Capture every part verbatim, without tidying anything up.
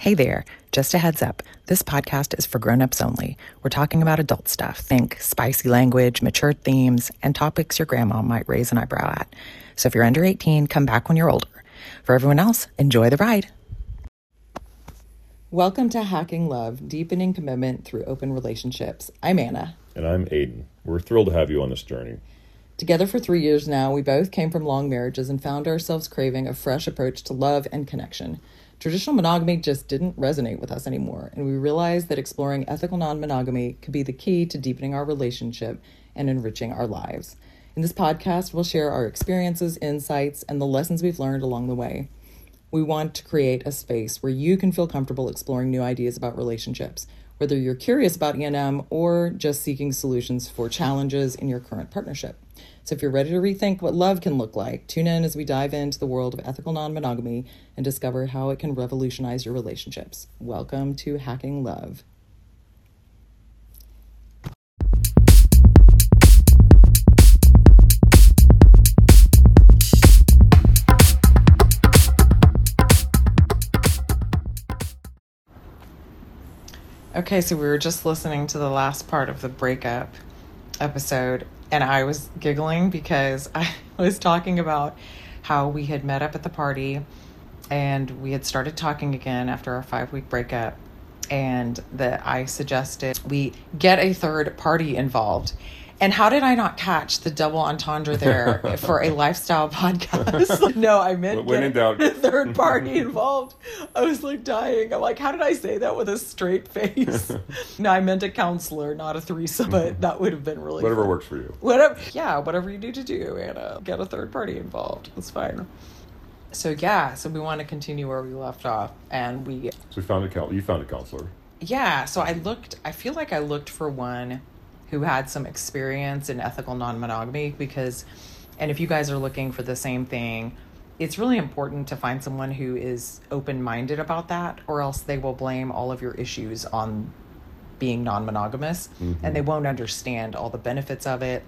Hey there, just a heads up, this podcast is for grown-ups only. We're talking about adult stuff. Think spicy language, mature themes, and topics your grandma might raise an eyebrow at. So if you're under eighteen, come back when you're older. For everyone else, enjoy the ride. Welcome to Hacking Love, Deepening Commitment Through Open Relationships. I'm Anna. And I'm Aiden. We're thrilled to have you on this journey. Together for three years now, we both came from long marriages and found ourselves craving a fresh approach to love and connection. Traditional monogamy just didn't resonate with us anymore, and we realized that exploring ethical non-monogamy could be the key to deepening our relationship and enriching our lives. In this podcast, we'll share our experiences, insights, and the lessons we've learned along the way. We want to create a space where you can feel comfortable exploring new ideas about relationships, whether you're curious about E and M or just seeking solutions for challenges in your current partnership. So if you're ready to rethink what love can look like, tune in as we dive into the world of ethical non-monogamy and discover how it can revolutionize your relationships. Welcome to Hacking Love. Okay, so we were just listening to the last part of the breakup episode, and I was giggling because I was talking about how we had met up at the party and we had started talking again after our five-week breakup, and that I suggested we get a third party involved. And how did I not catch the double entendre there for a lifestyle podcast? No, I meant when in doubt, a third party involved. I was like dying. I'm like, how did I say that with a straight face? No, I meant a counselor, not a threesome, but that would have been really Whatever fun. works for you. Whatever, yeah, whatever you need to do, Anna. Get a third party involved. That's fine. So yeah, so we want to continue where we left off, and we. So we found a counselor. You found a counselor. Yeah. So I looked. I feel like I looked for one who had some experience in ethical non-monogamy, because, and if you guys are looking for the same thing, it's really important to find someone who is open-minded about that, or else they will blame all of your issues on being non-monogamous, mm-hmm. and they won't understand all the benefits of it.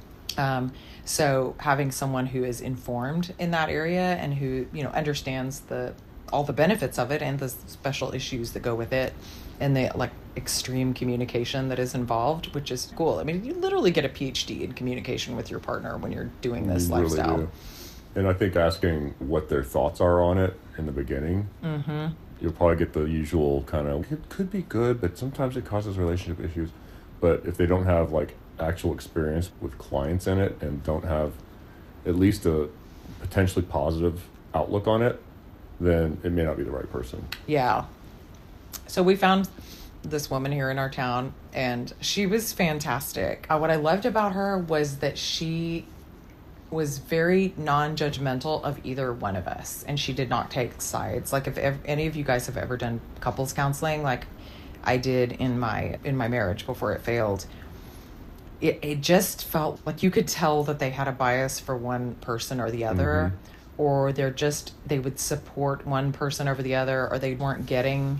Um, so having someone who is informed in that area and who, you know, understands the all the benefits of it and the special issues that go with it, and the like extreme communication that is involved, which is cool. I mean, you literally get a P H D in communication with your partner when you're doing this you lifestyle. Really do. And I think asking what their thoughts are on it in the beginning, mm-hmm. you'll probably get the usual kind of, it could be good, but sometimes it causes relationship issues. But if they don't have like actual experience with clients in it and don't have at least a potentially positive outlook on it, then it may not be the right person. Yeah. So we found this woman here in our town, and she was fantastic. Uh, what I loved about her was that she was very non-judgmental of either one of us, and she did not take sides. Like if ev- any of you guys have ever done couples counseling, like I did in my in my marriage before it failed, it, it just felt like you could tell that they had a bias for one person or the other, mm-hmm. or they're just they would support one person over the other, or they weren't getting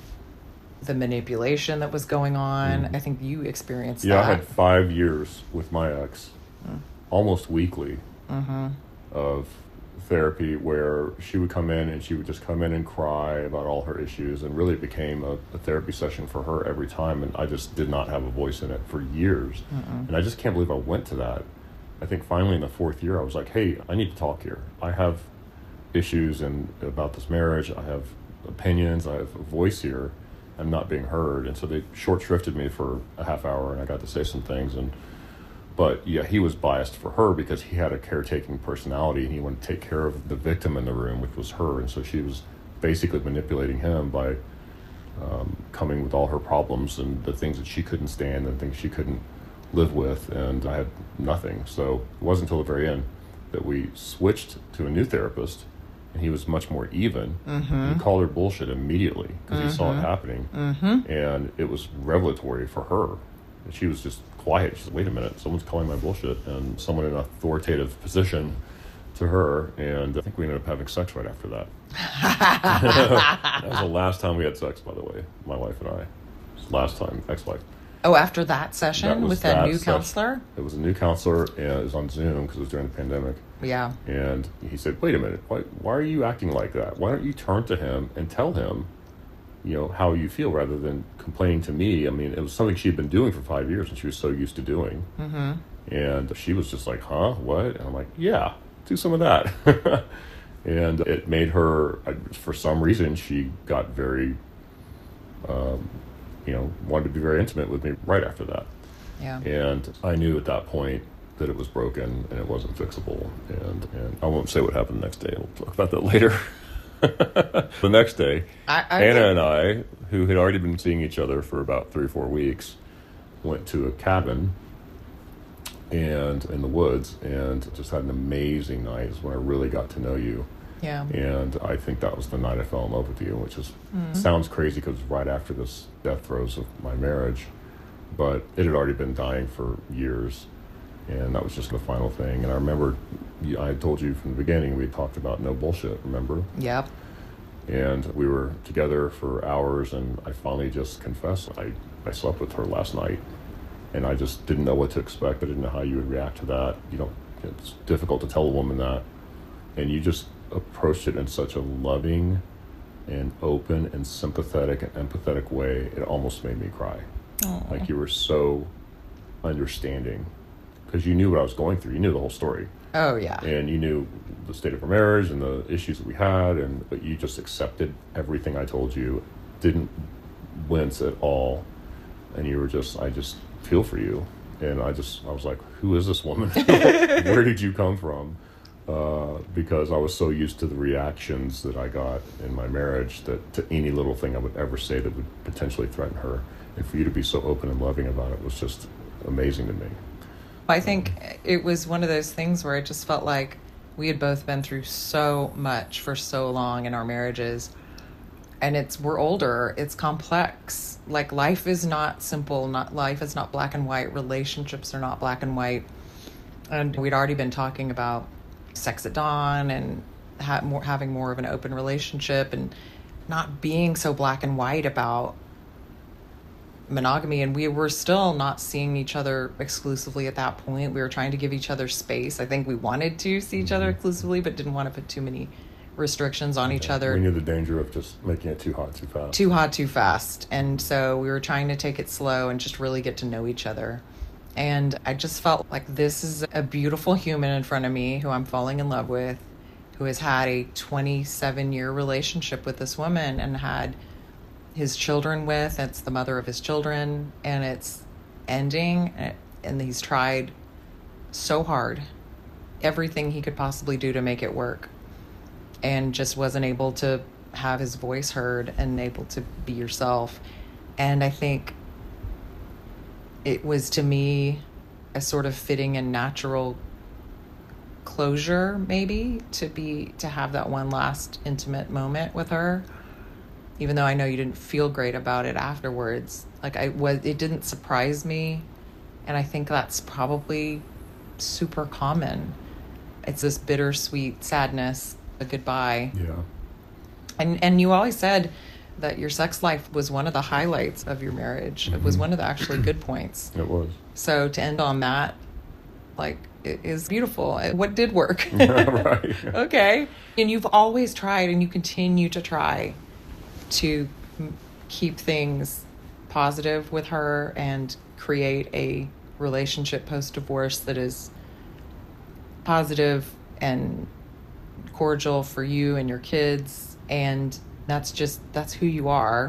the manipulation that was going on. Mm. I think you experienced yeah, that. Yeah, I had five years with my ex, mm. almost weekly, mm-hmm. of therapy where she would come in and she would just come in and cry about all her issues, and really became a, a therapy session for her every time, and I just did not have a voice in it for years. Mm-mm. And I just can't believe I went to that. I think finally in the fourth year I was like, hey, I need to talk here. I have issues and about this marriage, I have opinions, I have a voice here. I'm not being heard. And so they short shrifted me for a half hour, and I got to say some things. And but yeah, he was biased for her because he had a caretaking personality, and he wanted to take care of the victim in the room, which was her. And so she was basically manipulating him by um, coming with all her problems and the things that she couldn't stand and things she couldn't live with. And I had nothing. So it wasn't until the very end that we switched to a new therapist. And he was much more even. Mm-hmm. He called her bullshit immediately because mm-hmm. he saw it happening. Mm-hmm. And it was revelatory for her. And she was just quiet. She said, wait a minute, someone's calling my bullshit. And someone in an authoritative position to her. And I think we ended up having sex right after that. That was the last time we had sex, by the way, my wife and I. Last time, ex-wife. Oh, after that session that with that, that new session. counselor? It was a new counselor, and it was on Zoom because it was during the pandemic. Yeah. And he said, wait a minute, why, why are you acting like that? Why don't you turn to him and tell him you know, how you feel rather than complaining to me. I mean, it was something she'd been doing for five years and she was so used to doing. Mm-hmm. And she was just like, huh, what? And I'm like, yeah, do some of that. And it made her, for some reason, she got very, um, you know, wanted to be very intimate with me right after that. Yeah. And I knew at that point that it was broken and it wasn't fixable. And, and I won't say what happened the next day. We'll talk about that later. The next day, I, I Anna think- and I, who had already been seeing each other for about three or four weeks, went to a cabin and in the woods and just had an amazing night. It's when I really got to know you. Yeah. And I think that was the night I fell in love with you, which is Mm-hmm. sounds crazy because right after this death throes of my marriage, but it had already been dying for years. And that was just the final thing. And I remember, you- I told you from the beginning, we talked about no bullshit, remember? Yep. And we were together for hours, and I finally just confessed. I, I slept with her last night, and I just didn't know what to expect. I didn't know how you would react to that. You know, it's difficult to tell a woman that. And you just approached it in such a loving and open and sympathetic and empathetic way, it almost made me cry. Aww. Like you were so understanding. Because you knew what I was going through. You knew the whole story. Oh, yeah. And you knew the state of our marriage and the issues that we had, and but you just accepted everything I told you, didn't wince at all, and you were just, I just feel for you. And I just, I was like, who is this woman? Where did you come from? Uh, because I was so used to the reactions that I got in my marriage that to any little thing I would ever say that would potentially threaten her. And for you to be so open and loving about it was just amazing to me. I think it was one of those things where it just felt like we had both been through so much for so long in our marriages. And it's, we're older, it's complex. Like life is not simple, not life is not black and white, relationships are not black and white. And we'd already been talking about sex at dawn and ha- more, having more of an open relationship and not being so black and white about monogamy. And we were still not seeing each other exclusively at that point. We were trying to give each other space. I think we wanted to see each other exclusively, but didn't want to put too many restrictions on each other. We knew the danger of just making it too hot too fast. Too hot too fast. And so we were trying to take it slow and just really get to know each other. And I just felt like this is a beautiful human in front of me who I'm falling in love with, who has had a twenty-seven year relationship with this woman and had his children with. It's the mother of his children, and it's ending, and he's tried so hard, everything he could possibly do to make it work, and just wasn't able to have his voice heard and able to be yourself. And I think it was, to me, a sort of fitting and natural closure, maybe, to be to have that one last intimate moment with her, even though I know you didn't feel great about it afterwards. Like I was, it didn't surprise me, and I think that's probably super common. It's this bittersweet sadness, a goodbye. Yeah. And and you always said that your sex life was one of the highlights of your marriage. Mm-hmm. It was one of the actually good points. It was. So to end on that, like, it is beautiful. What did work? Right. Okay. And you've always tried, and you continue to try to m- keep things positive with her and create a relationship post-divorce that is positive and cordial for you and your kids. And that's just, that's who you are.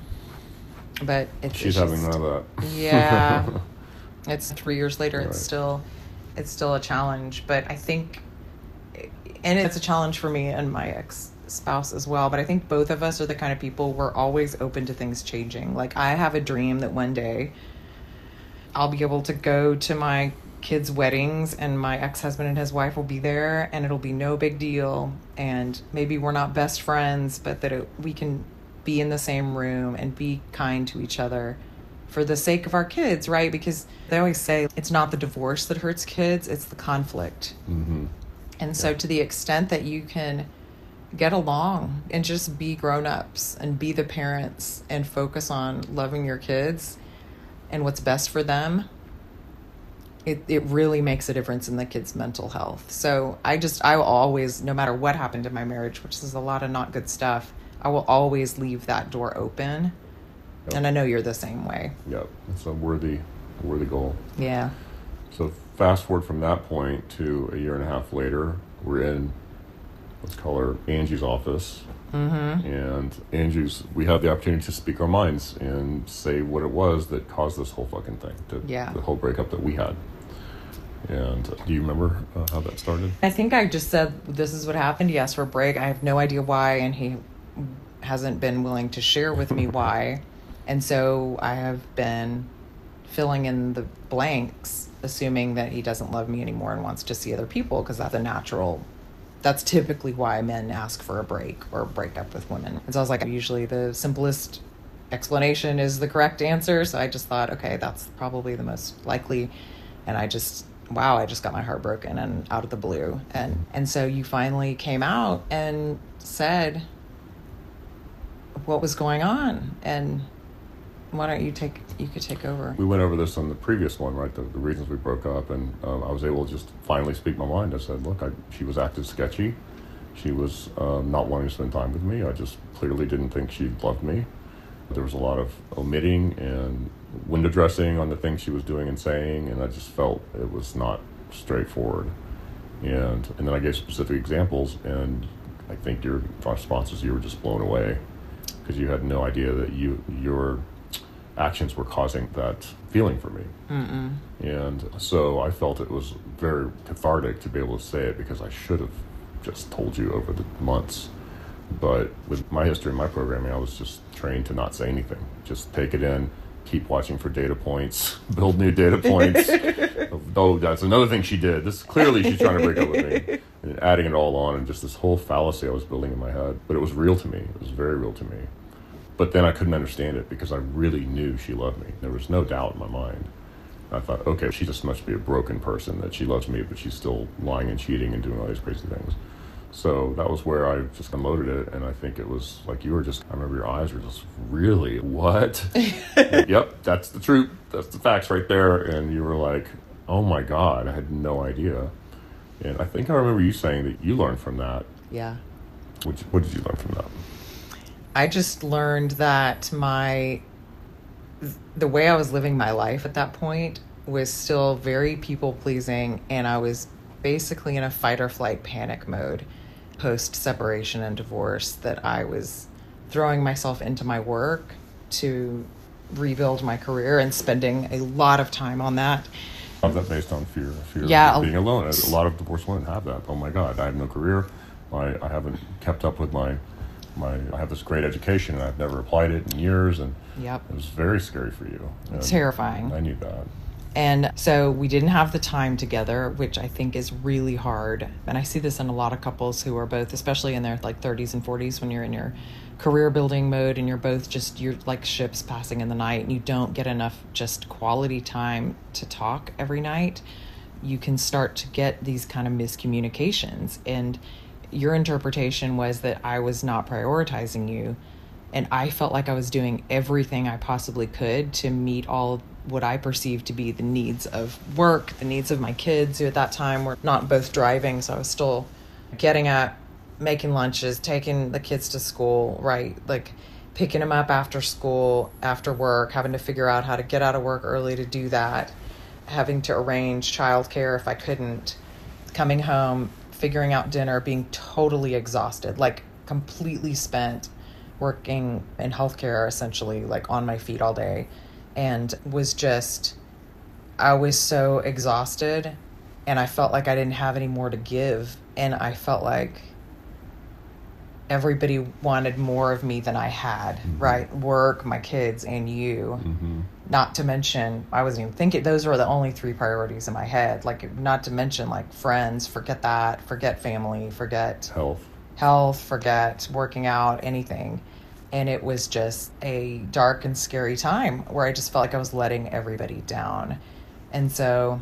But it's, She's it's having just, none of that. yeah. It's three years later. Right. It's still, it's still a challenge. But I think, and it's a challenge for me and my ex-spouse as well. But I think both of us are the kind of people, we're always open to things changing. Like, I have a dream that one day I'll be able to go to my kids' weddings and my ex-husband and his wife will be there, and it'll be no big deal. And maybe we're not best friends, but that it, we can be in the same room and be kind to each other for the sake of our kids, right? Because they always say it's not the divorce that hurts kids, it's the conflict. Mm-hmm. And so to the extent that you can get along and just be grown-ups and be the parents and focus on loving your kids and what's best for them, it, it really makes a difference in the kids' mental health. So I just, I will always, no matter what happened in my marriage, which is a lot of not good stuff, I will always leave that door open. Yep. And I know you're the same way. Yep. It's a worthy, worthy goal. Yeah. So fast forward from that point to a year and a half later, we're in, let's call her Angie's office. Mm-hmm. And Angie's, we have the opportunity to speak our minds and say what it was that caused this whole fucking thing, to, yeah. the whole breakup that we had. And uh, do you remember uh, how that started? I think I just said, this is what happened. He asked for a break. I have no idea why, and he hasn't been willing to share with me why. And so I have been filling in the blanks, assuming that he doesn't love me anymore and wants to see other people, because that's a natural, that's typically why men ask for a break or break up with women. And so I was like, usually the simplest explanation is the correct answer. So I just thought, okay, that's probably the most likely. And I just, wow, I just got my heart broken and out of the blue. And, and so you finally came out and said what was going on. And why don't you take, you could take over. We went over this on the previous one, right? The, the reasons we broke up. And um, I was able to just finally speak my mind. I said, look, I, she was acting sketchy. She was um, not wanting to spend time with me. I just clearly didn't think she loved me. There was a lot of omitting and window dressing on the things she was doing and saying, and I just felt it was not straightforward. And and then I gave specific examples, and I think your responses, you were just blown away because you had no idea that you your actions were causing that feeling for me. Mm-mm. And so I felt it was very cathartic to be able to say it, because I should have just told you over the months. But with my history and my programming, I was just trained to not say anything. Just take it in, keep watching for data points, build new data points. Oh, that's another thing she did. This clearly she's trying to break up with me. And adding it all on, and just this whole fallacy I was building in my head. But it was real to me. It was very real to me. But then I couldn't understand it because I really knew she loved me. There was no doubt in my mind. I thought, okay, she just must be a broken person, that she loves me, but she's still lying and cheating and doing all these crazy things. So that was where I just unloaded it, and I think it was like you were just, I remember your eyes were just, really, what? Yep, that's the truth. That's the facts right there. And you were like, oh my God, I had no idea. And I think I remember you saying that you learned from that. Yeah. What, what did you learn from that? I just learned that my, the way I was living my life at that point was still very people-pleasing, and I was basically in a fight or flight panic mode post-separation and divorce, that I was throwing myself into my work to rebuild my career and spending a lot of time on that. Of that based on fear, fear yeah, of being alone. A lot of divorced women have that. Oh my God, I have no career. I, I haven't kept up with my, my, I have this great education and I've never applied it in years. And yep. It was very scary for you. And terrifying. I knew that. And so we didn't have the time together, which I think is really hard. And I see this in a lot of couples who are both, especially in their like thirties and forties, when you're in your career building mode and you're both just, you're like ships passing in the night, and you don't get enough just quality time to talk every night. You can start to get these kind of miscommunications. And your interpretation was that I was not prioritizing you. And I felt like I was doing everything I possibly could to meet all what I perceived to be the needs of work, the needs of my kids, who at that time were not both driving. So I was still getting up, making lunches, taking the kids to school, right? Like picking them up after school, after work, having to figure out how to get out of work early to do that, having to arrange childcare if I couldn't, coming home, figuring out dinner, being totally exhausted, like completely spent working in healthcare, essentially like on my feet all day. And was just, I was so exhausted, and I felt like I didn't have any more to give. And I felt like everybody wanted more of me than I had, mm-hmm. right? Work, my kids, and you. Mm-hmm. Not to mention, I wasn't even thinking, those were the only three priorities in my head. Like, not to mention like friends, forget that, forget family, forget health, health, forget working out, anything. And it was just a dark and scary time where I just felt like I was letting everybody down. And so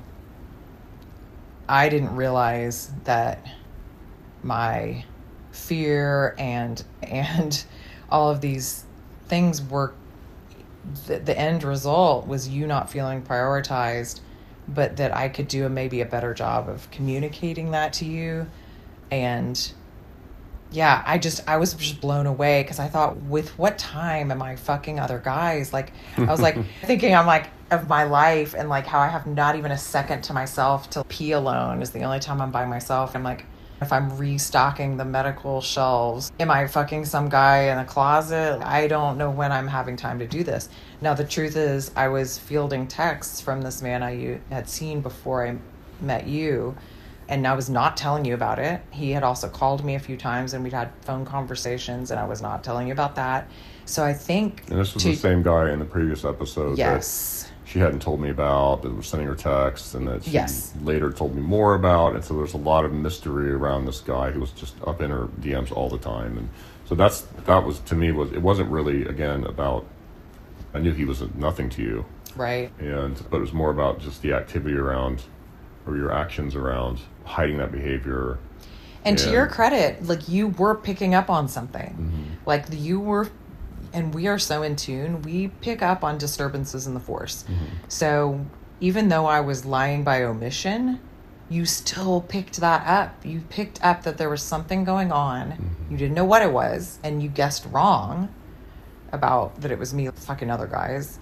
I didn't realize that my fear and and all of these things were, the, the end result was you not feeling prioritized, but that I could do a, maybe a better job of communicating that to you and yeah, I just, I was just blown away because I thought, with what time am I fucking other guys? Like, I was like thinking, I'm like, of my life and like how I have not even a second to myself to pee alone is the only time I'm by myself. I'm like, if I'm restocking the medical shelves, am I fucking some guy in a closet? I don't know when I'm having time to do this. Now, the truth is, I was fielding texts from this man I had seen before I met you, and I was not telling you about it. He had also called me a few times, and we'd had phone conversations, and I was not telling you about that. So I think... And this was to, the same guy in the previous episode. Yes. That she hadn't told me about, that was sending her texts, and that she yes. later told me more about. And so there's a lot of mystery around this guy who was just up in her D Ms all the time. And so that's, that was, to me, was, it wasn't really, again, about, I knew he was nothing to you. Right. And, but it was more about just the activity around, or your actions around hiding that behavior. And, and to your credit, like, you were picking up on something. Mm-hmm. Like, you were, and we are so in tune, we pick up on disturbances in the force. Mm-hmm. So even though I was lying by omission, you still picked that up. You picked up that there was something going on. Mm-hmm. You didn't know what it was, and you guessed wrong about that it was me fucking other guys.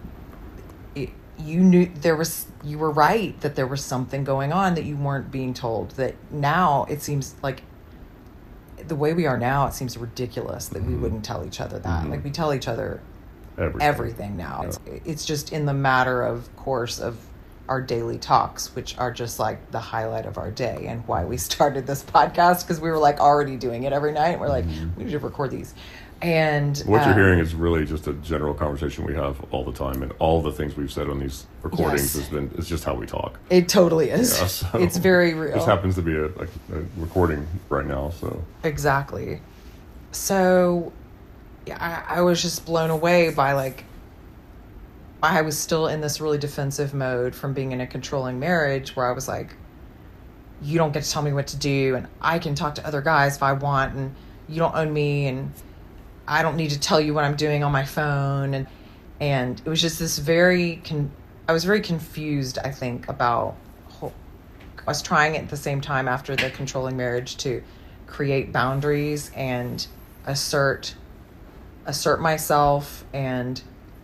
It, you knew there was, you were right that there was something going on that you weren't being told. That now it seems like, the way we are now, it seems ridiculous that mm-hmm. we wouldn't tell each other that. Mm-hmm. Like, we tell each other everything, everything now. Yeah. It's, it's just in the matter of course of our daily talks, which are just like the highlight of our day, and why we started this podcast, because we were like already doing it every night. We're like, mm-hmm. we need to record these. And what um, you're hearing is really just a general conversation we have all the time, and all the things we've said on these recordings yes. has been, it's just how we talk. It totally is. Yeah, so it's very real. This happens to be a, a, a recording right now, so. Exactly. So, yeah, I, I was just blown away by, like, I was still in this really defensive mode from being in a controlling marriage where I was like, you don't get to tell me what to do, and I can talk to other guys if I want, and you don't own me, and I don't need to tell you what I'm doing on my phone. And and it was just this very, con- I was very confused, I think, about, whole, I was trying at the same time after the controlling marriage to create boundaries and assert, assert myself and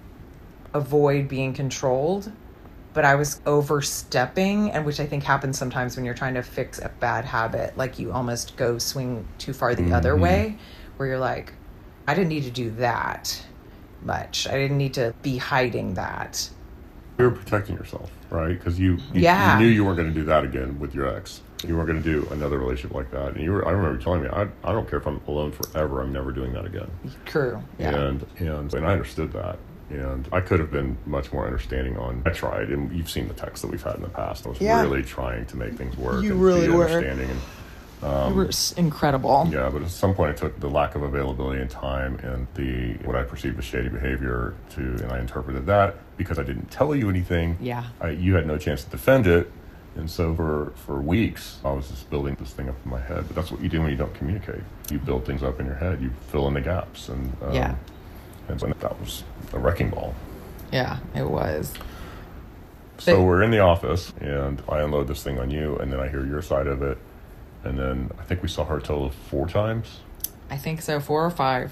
avoid being controlled. But I was overstepping, and which I think happens sometimes when you're trying to fix a bad habit. Like, you almost go swing too far the mm-hmm. other way, where you're like, I didn't need to do that much. I didn't need to be hiding that. You were protecting yourself, right? Because you, you, yeah. you knew you weren't going to do that again with your ex. You weren't going to do another relationship like that. And you were, I remember you telling me, I, I don't care if I'm alone forever. I'm never doing that again. True. Yeah. And, and, and I understood that. And I could have been much more understanding on, I tried, and you've seen the texts that we've had in the past. I was yeah. really trying to make things work. You and really be were. Understanding and, Um, you were incredible. Yeah, but at some point it took the lack of availability and time and the what I perceived as shady behavior to, and I interpreted that because I didn't tell you anything. Yeah. I, you had no chance to defend it. And so for, for weeks, I was just building this thing up in my head. But that's what you do when you don't communicate. You build things up in your head. You fill in the gaps. And um, yeah. And so that was a wrecking ball. Yeah, it was. So but, we're in the office, and I unload this thing on you, and then I hear your side of it. And then I think we saw her a total of four times. I think so, four or five.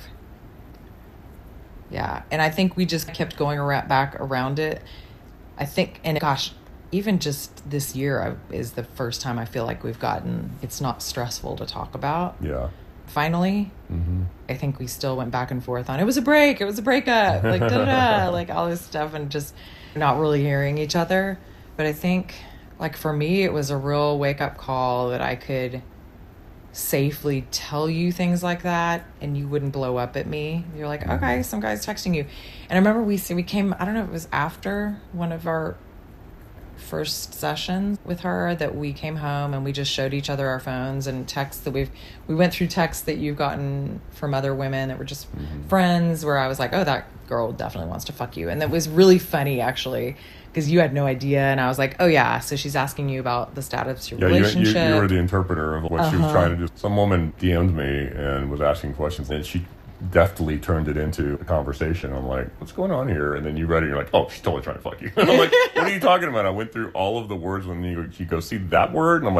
Yeah, and I think we just kept going around, back around it. I think, and gosh, even just this year is the first time I feel like we've gotten, it's not stressful to talk about. Yeah. Finally, mm-hmm. I think we still went back and forth on, it was a break, it was a breakup, like da-da-da, like all this stuff, and just not really hearing each other. But I think, like, for me, it was a real wake-up call that I could safely tell you things like that and you wouldn't blow up at me. You're like, okay, some guy's texting you. And I remember we we came, I don't know if it was after one of our first sessions with her that we came home and we just showed each other our phones and texts that we've, we went through texts that you've gotten from other women that were just mm-hmm. friends, where I was like, oh, that girl definitely wants to fuck you. And that was really funny, actually, because you had no idea, and I was like, oh yeah, so she's asking you about the status of your yeah, relationship. You, you, you were the interpreter of what uh-huh. she was trying to do. Some woman D M'd me and was asking questions, and she deftly turned it into a conversation. I'm like, what's going on here? And then you read it, and you're like, oh, she's totally trying to fuck you. And I'm like, what are you talking about? I went through all of the words when you, you go, see that word? And I'm like,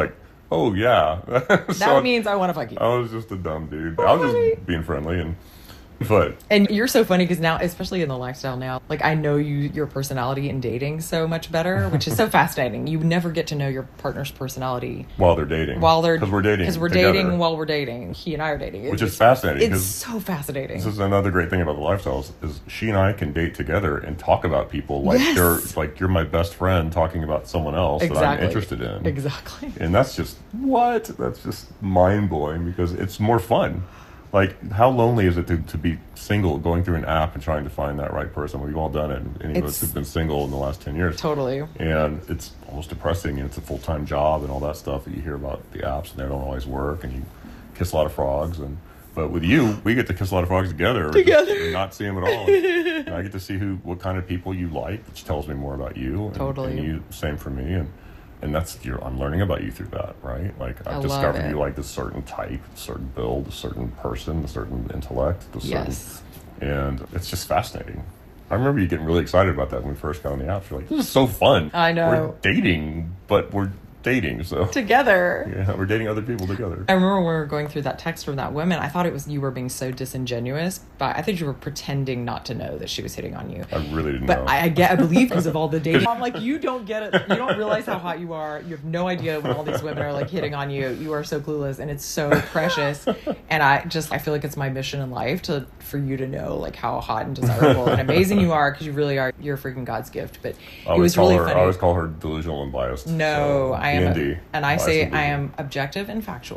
Oh, yeah. That So means I want to fuck you. I was just a dumb dude. I was just being friendly and... But and you're so funny because now, especially in the lifestyle now, like I know you, your personality in dating so much better, which is so fascinating. You never get to know your partner's personality while they're dating. While they're because we're dating. Because we're together. dating while we're dating. He and I are dating, which it's, is fascinating. It's so fascinating. This is another great thing about the lifestyles is she and I can date together and talk about people like yes. they're like you're my best friend talking about someone else exactly. that I'm interested in. Exactly. And that's just what? That's just mind blowing because it's more fun. Like, how lonely is it to, to be single, going through an app and trying to find that right person? We've all done it. Any of us have been single in the last ten years. Totally. And it's almost depressing, and it's a full-time job and all that stuff that you hear about the apps, and they don't always work, and you kiss a lot of frogs. And But with you, we get to kiss a lot of frogs together. Together. And not see them at all. And, and I get to see who, what kind of people you like, which tells me more about you. And, totally. And you, same for me. And And that's, you're, I'm learning about you through that, right? Like, I've I discovered you like this certain type, a certain build, a certain person, a certain intellect. A certain, yes. And it's just fascinating. I remember you getting really excited about that when we first got on the apps. You're like, this is so fun. I know. We're dating, but we're dating, so. Together. Yeah, we're dating other people together. I remember when we were going through that text from that woman, I thought it was you were being so disingenuous, but I think you were pretending not to know that she was hitting on you. I really didn't but know. But I, I get, I believe because of all the dating. I'm like, you don't get it. You don't realize how hot you are. You have no idea when all these women are like hitting on you. You are so clueless, and it's so precious. And I just, I feel like it's my mission in life to, for you to know like how hot and desirable and amazing you are, because you really are. You're freaking God's gift. But it was really her, funny. I always call her delusional and biased. No, so, I am, a, and I say and I am objective and factual.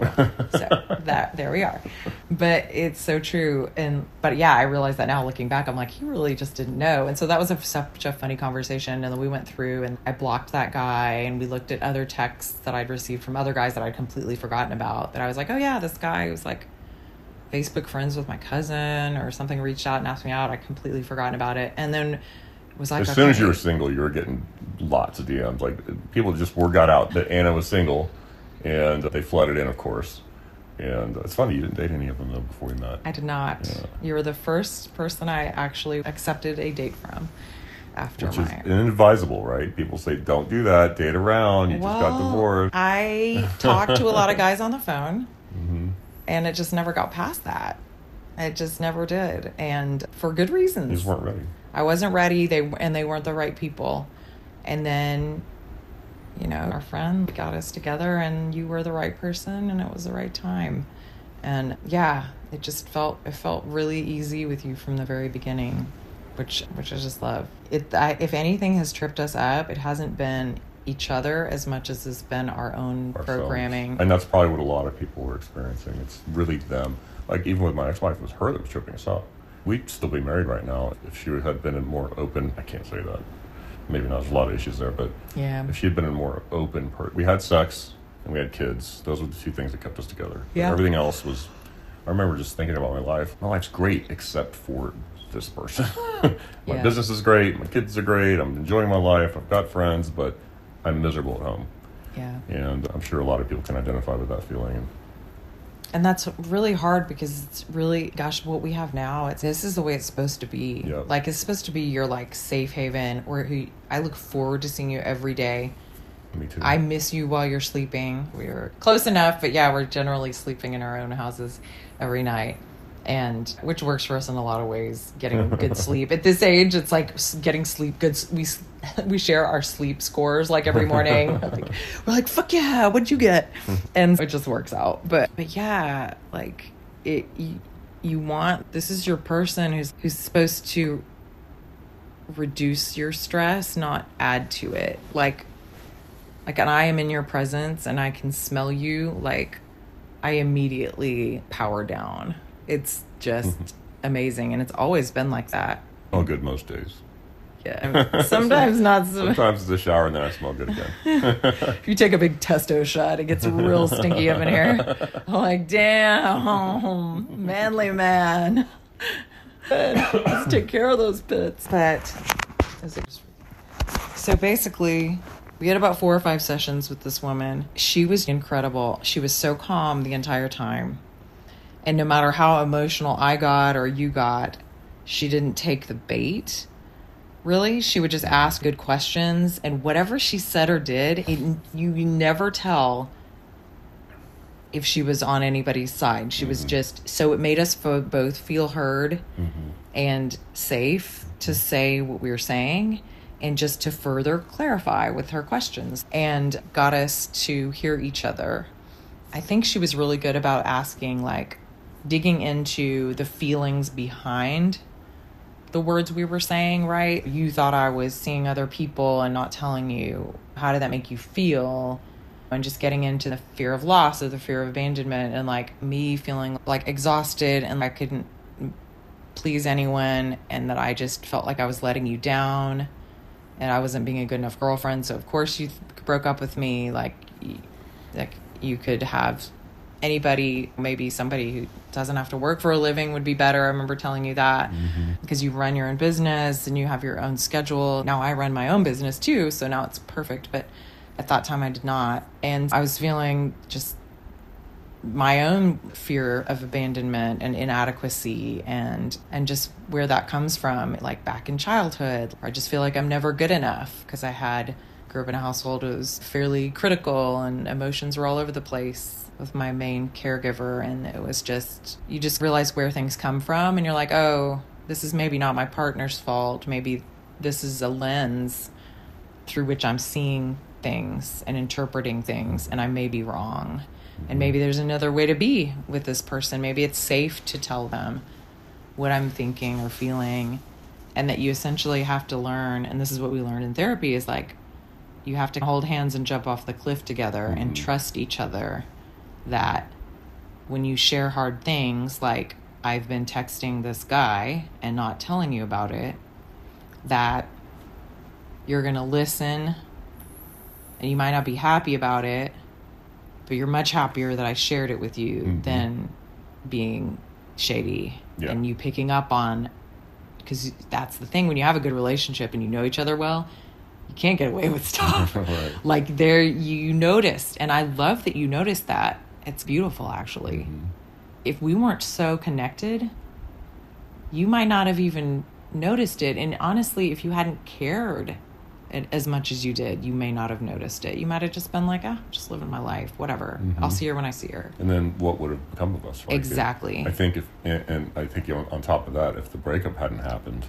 So that there we are. But it's so true. And but yeah, I realize that now looking back, I'm like, he really just didn't know. And so that was a, such a funny conversation. And then we went through, and I blocked that guy, and we looked at other texts that I'd received from other guys that I'd completely forgotten about. That I was like, oh yeah, this guy was like Facebook friends with my cousin or something, reached out and asked me out. I completely forgotten about it. And then was like, as okay. soon as you were single, you were getting lots of D Ms. Like, people just word got out that Anna was single, and they flooded in, of course. And it's funny, you didn't date any of them, though, before we met. I did not. Yeah. You were the first person I actually accepted a date from after Which my... is inadvisable, right? People say, don't do that, date around, you well, just got divorced. I talked to a lot of guys on the phone, mm-hmm. and it just never got past that. It just never did. And for good reasons. You just weren't ready. I wasn't ready, They and they weren't the right people. And then, you know, our friend got us together, and you were the right person, and it was the right time. And yeah, it just felt it felt really easy with you from the very beginning, which which I just love. It I, if anything has tripped us up, it hasn't been each other as much as it's been our own Ourselves. programming. And that's probably what a lot of people were experiencing. It's really them. Like, even with my ex-wife, it was her that was tripping us up. We'd still be married right now if she had been in more open, I can't say that. Maybe not, there's a lot of issues there, but yeah. if she had been in more open, per- we had sex and we had kids. Those were the two things that kept us together. Yeah. But everything else was, I remember just thinking about my life. My life's great except for this person. my yeah. business is great. My kids are great. I'm enjoying my life. I've got friends, but I'm miserable at home. Yeah. And I'm sure a lot of people can identify with that feeling. And that's really hard because it's really, gosh, what we have now, it's this is the way it's supposed to be. Yep. Like, it's supposed to be your, like, safe haven, where I look forward to seeing you every day. Me too. I miss you while you're sleeping. We're close enough, but yeah, we're generally sleeping in our own houses every night. And which works for us in a lot of ways, getting good sleep. At this age, it's like getting sleep good. We we share our sleep scores like every morning. like, we're like, fuck yeah, what'd you get? And it just works out. But but yeah, like it. You, you want this is your person who's who's supposed to reduce your stress, not add to it. Like like, and I am in your presence, and I can smell you. Like, I immediately power down. It's just amazing, and it's always been like that. Oh, good most days. Yeah, I mean, sometimes not so. Sometimes it's a shower and then I smell good again. If you take a big testo shot, it gets real stinky up in here. I'm like, damn, manly man. Let's take care of those bits. But so basically, we had about four or five sessions with this woman. She was incredible. She was so calm the entire time. And no matter how emotional I got or you got, she didn't take the bait. Really, she would just ask good questions. And whatever she said or did, it, you, you never tell if she was on anybody's side. She mm-hmm. was just, so it made us fo- both feel heard mm-hmm. and safe to say what we were saying, and just to further clarify with her questions, and got us to hear each other. I think she was really good about asking, like, digging into the feelings behind the words we were saying, right? You thought I was seeing other people and not telling you. How did that make you feel? And just getting into the fear of loss or the fear of abandonment, and like me feeling like exhausted and I couldn't please anyone, and that I just felt like I was letting you down and I wasn't being a good enough girlfriend. So of course you broke up with me. Like, like you could have anybody, maybe somebody who doesn't have to work for a living would be better. I remember telling you that mm-hmm. because you run your own business and you have your own schedule. Now I run my own business too, so now it's perfect. But at that time I did not. And I was feeling just my own fear of abandonment and inadequacy, and and just where that comes from, like back in childhood. I just feel like I'm never good enough because I had grew up in a household that was fairly critical and emotions were all over the place with my main caregiver. And it was just, you just realize where things come from, and you're like, oh, this is maybe not my partner's fault. Maybe this is a lens through which I'm seeing things and interpreting things, and I may be wrong. And maybe there's another way to be with this person. Maybe it's safe to tell them what I'm thinking or feeling, and that you essentially have to learn, and this is what we learned in therapy, is like, you have to hold hands and jump off the cliff together mm-hmm. and trust each other, that when you share hard things, like I've been texting this guy and not telling you about it, that you're going to listen, and you might not be happy about it, but you're much happier that I shared it with you mm-hmm. than being shady yeah. and you picking up on, because that's the thing, when you have a good relationship and you know each other well, you can't get away with stuff. Right. Like there, you noticed, and I love that you noticed that. It's beautiful, actually. Mm-hmm. If we weren't so connected, you might not have even noticed it. And honestly, if you hadn't cared as much as you did, you may not have noticed it. You might have just been like, ah, I'm just living my life, whatever. Mm-hmm. I'll see her when I see her. And then what would have become of us? Right? Exactly. I think if, and, and I think, you know, on top of that, if the breakup hadn't happened,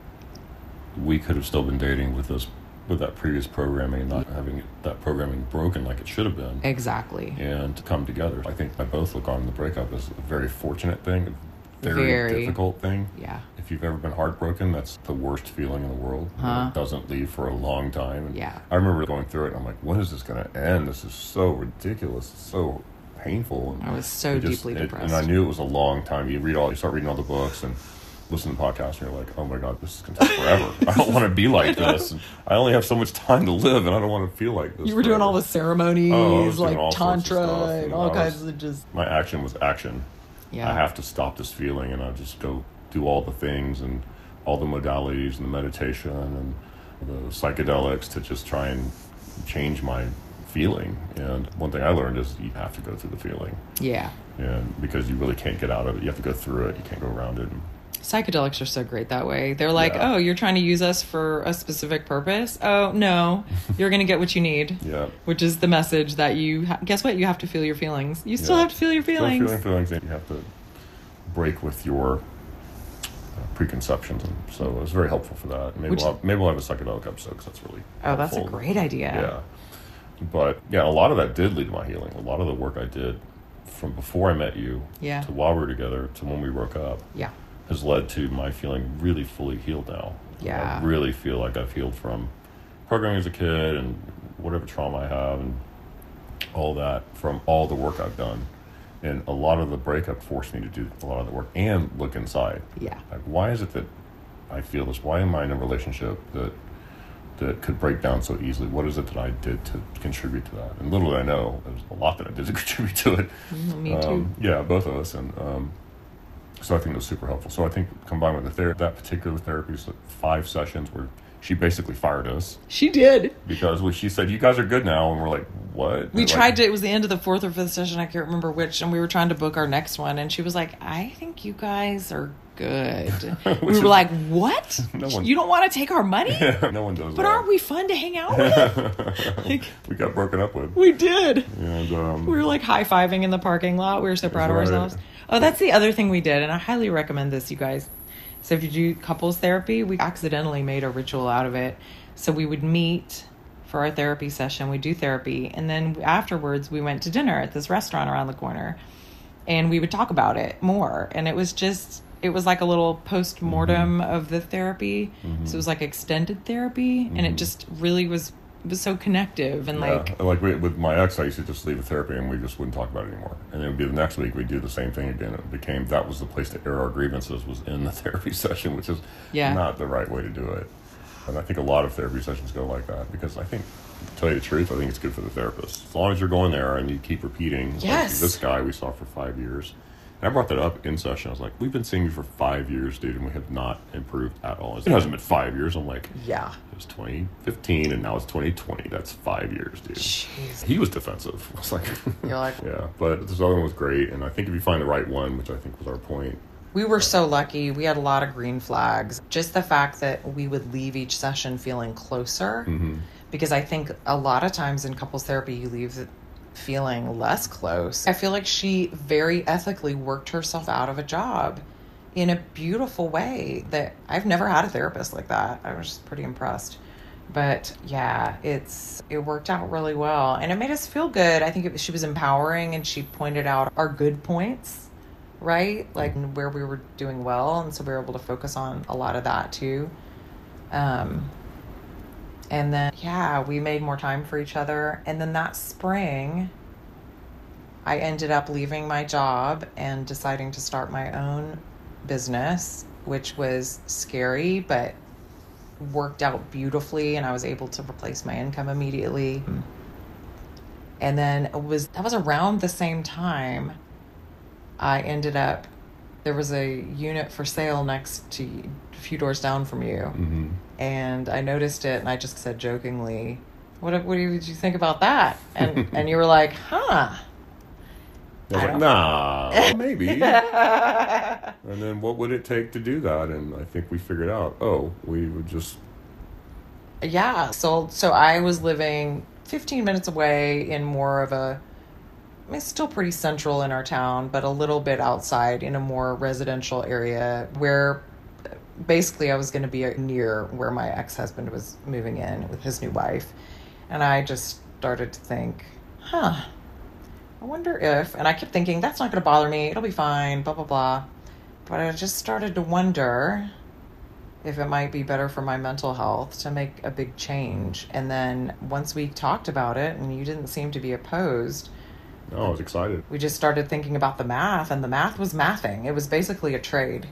we could have still been dating with this, with that previous programming, and not having that programming broken like it should have been. Exactly. And to come together. I think I both look on the breakup as a very fortunate thing, a very, very difficult thing. Yeah. If you've ever been heartbroken, that's the worst feeling in the world. Huh? It doesn't leave for a long time. And yeah. I remember going through it, and I'm like, when is this going to end? This is so ridiculous. It's so painful. And I was so just, deeply it, depressed. And I knew it was a long time. You read all, you start reading all the books and listen to podcasts, and you're like, oh my God, this is going to take forever. I don't want to be like this. And I only have so much time to live, and I don't want to feel like this. You were forever. doing all the ceremonies, oh, like all tantra, and, and all kinds was, of just... My action was action. Yeah. I have to stop this feeling, and I just go do all the things and all the modalities and the meditation and the psychedelics to just try and change my feeling. And one thing I learned is you have to go through the feeling. Yeah. And because you really can't get out of it. You have to go through it. You can't go around it. Psychedelics are so great that way. They're like, yeah. oh, you're trying to use us for a specific purpose? Oh, no. You're going to get what you need. Yeah. Which is the message that you... Ha- guess what? You have to feel your feelings. You still yeah. have to feel your feelings. Still feeling feelings. And you have to break with your uh, preconceptions. And so it was very helpful for that. Maybe, Which, we'll have, maybe we'll have a psychedelic episode because that's really Oh, helpful. that's a great idea. Yeah. But, yeah, a lot of that did lead to my healing. A lot of the work I did from before I met you yeah. to while we were together to when we broke up yeah. has led to my feeling really fully healed now. Yeah. I really feel like I've healed from programming as a kid and whatever trauma I have and all that from all the work I've done. And a lot of the breakup forced me to do a lot of the work and look inside. Yeah. Like, why is it that I feel this? Why am I in a relationship that that could break down so easily? What is it that I did to contribute to that? And little did I know, there's a lot that I did to contribute to it. Mm, me too. Um, yeah, both of us. And um, so I think it was super helpful. So I think combined with the ther- that particular therapy, so five sessions where she basically fired us. She did. Because when she said, you guys are good now. And we're like, what? We and tried like, to, it was the end of the fourth or fifth session, I can't remember which, and we were trying to book our next one. And she was like, I think you guys are good. We were like, what? No one- You don't want to take our money? Yeah, no one does But that. aren't we fun to hang out with? Like, We got broken up with. we did. And, um, We were like high-fiving in the parking lot. We were so proud of right. ourselves. Oh, that's the other thing we did, and I highly recommend this, you guys. So if you do couples therapy, we accidentally made a ritual out of it. So we would meet for our therapy session. We do therapy, and then afterwards we went to dinner at this restaurant around the corner, and we would talk about it more. And it was just, it was like a little post-mortem mm-hmm. of the therapy. Mm-hmm. So it was like extended therapy, mm-hmm. and it just really was it was so connective and yeah. like like we, with my ex, I used to just leave a therapy and we just wouldn't talk about it anymore. And then it would be the next week we'd do the same thing again. It became that was the place to air our grievances, was in the therapy session, which is yeah. not the right way to do it. And I think a lot of therapy sessions go like that because I think, to tell you the truth, I think it's good for the therapist. As long as you're going there and you keep repeating, yes. like this guy we saw for five years. And I brought that up in session. I was like, we've been seeing you for five years, dude, and we have not improved at all. It hasn't been five years. I'm like, yeah. It was twenty fifteen and now it's twenty twenty. That's five years, dude. Jeez. He was defensive. I was like, you're like, yeah. But this other one was great. And I think if you find the right one, which I think was our point. We were so lucky. We had a lot of green flags. Just the fact that we would leave each session feeling closer. Mm-hmm. Because I think a lot of times in couples therapy, you leave feeling less close. I feel like she very ethically worked herself out of a job in a beautiful way that I've never had a therapist like that. I was just pretty impressed. But yeah, it's it worked out really well. And it made us feel good. I think it, she was empowering and she pointed out our good points, right? Like where we were doing well. And so we were able to focus on a lot of that too. Um, and then, yeah, we made more time for each other. And then that spring, I ended up leaving my job and deciding to start my own business, which was scary, but worked out beautifully. And I was able to replace my income immediately. And then it was, that was around the same time I ended up, there was a unit for sale next to a few doors down from you. Mm-hmm. And I noticed it and I just said jokingly, what, what did you think about that? And and you were like, huh. I was I like, nah, maybe. And then what would it take to do that? And I think we figured out, oh, we would just... Yeah. So, so I was living fifteen minutes away in more of a, I mean, it's still pretty central in our town, but a little bit outside in a more residential area where basically I was going to be near where my ex-husband was moving in with his new wife. And I just started to think, huh, I wonder if, and I kept thinking, that's not going to bother me. It'll be fine, blah, blah, blah. But I just started to wonder if it might be better for my mental health to make a big change. And then once we talked about it and you didn't seem to be opposed, No, I was excited. we just started thinking about the math, and the math was mathing. It was basically a trade.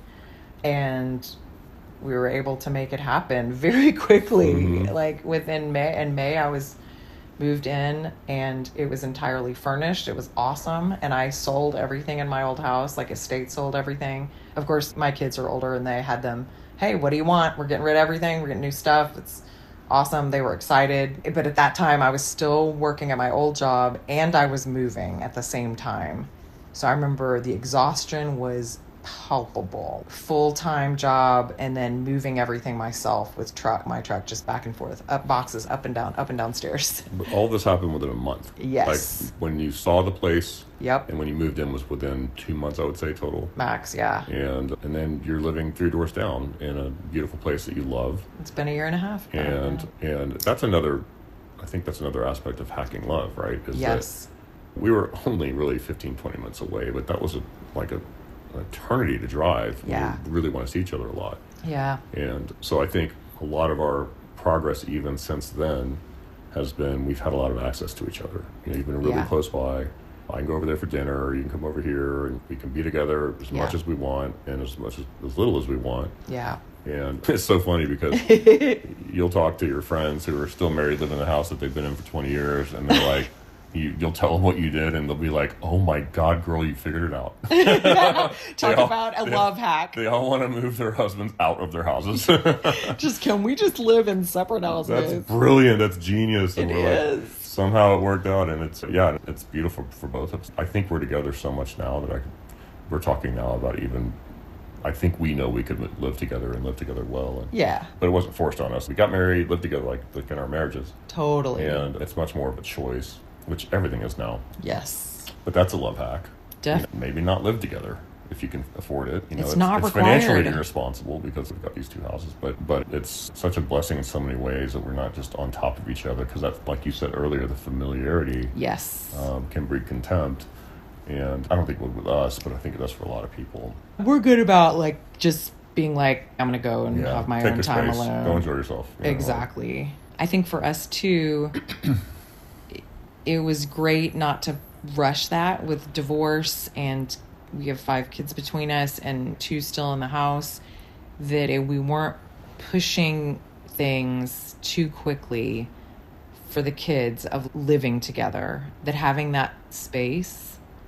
And we were able to make it happen very quickly. Mm-hmm. Like within May, in May, I was moved in and it was entirely furnished. It was awesome. And I sold everything in my old house, like estate sold everything. Of course, my kids are older and they had them, hey, what do you want? We're getting rid of everything. We're getting new stuff. It's awesome. They were excited. But at that time, I was still working at my old job and I was moving at the same time. So I remember the exhaustion was palpable. Full-time job and then moving everything myself with truck, my truck just back and forth, up boxes, up and down, up and down stairs. But all this happened within a month. Yes. Like when you saw the place. Yep. And when you moved in was within two months, I would say, total. Max, yeah. And and then you're living three doors down in a beautiful place that you love. It's been a year and a half. And yeah. and that's another, I think that's another aspect of hacking love, right? Is yes. that we were only really fifteen, twenty minutes away, but that was a, like a an eternity to drive. Yeah. We really want to see each other a lot. Yeah. And so I think a lot of our progress even since then has been, we've had a lot of access to each other. You know, you've been really yeah. close by. I can go over there for dinner, or you can come over here, and we can be together as yeah. much as we want and as much as, as little as we want. Yeah. And it's so funny because you'll talk to your friends who are still married, live in the house that they've been in for twenty years, and they're like, you, you'll tell them what you did, and they'll be like, oh my God, girl, you figured it out. Talk all, about a they, love hack. They all want to move their husbands out of their houses. Just, can we just live in separate houses? That's brilliant. That's genius. And it we're is. Like, somehow it worked out, and it's, yeah, it's beautiful for both of us. I think we're together so much now that I could, we're talking now about even I think we know we could live together and live together well. And, yeah. But it wasn't forced on us. We got married, lived together like, like in our marriages. Totally. And it's much more of a choice, which everything is now. Yes. But that's a love hack. Def- you know, maybe not live together if you can afford it. You know, it's, it's not it's required. financially irresponsible because we've got these two houses, but but it's such a blessing in so many ways that we're not just on top of each other, because that's, like you said earlier, the familiarity yes um, can breed contempt. And I don't think it would with us, but I think it does for a lot of people. We're good about like just being like, I'm gonna go and Yeah, have my take own your time space, alone. go enjoy yourself. You know, exactly. I think for us too, it was great not to rush that with divorce, and we have five kids between us and two still in the house, that it, we weren't pushing things too quickly for the kids of living together, that having that space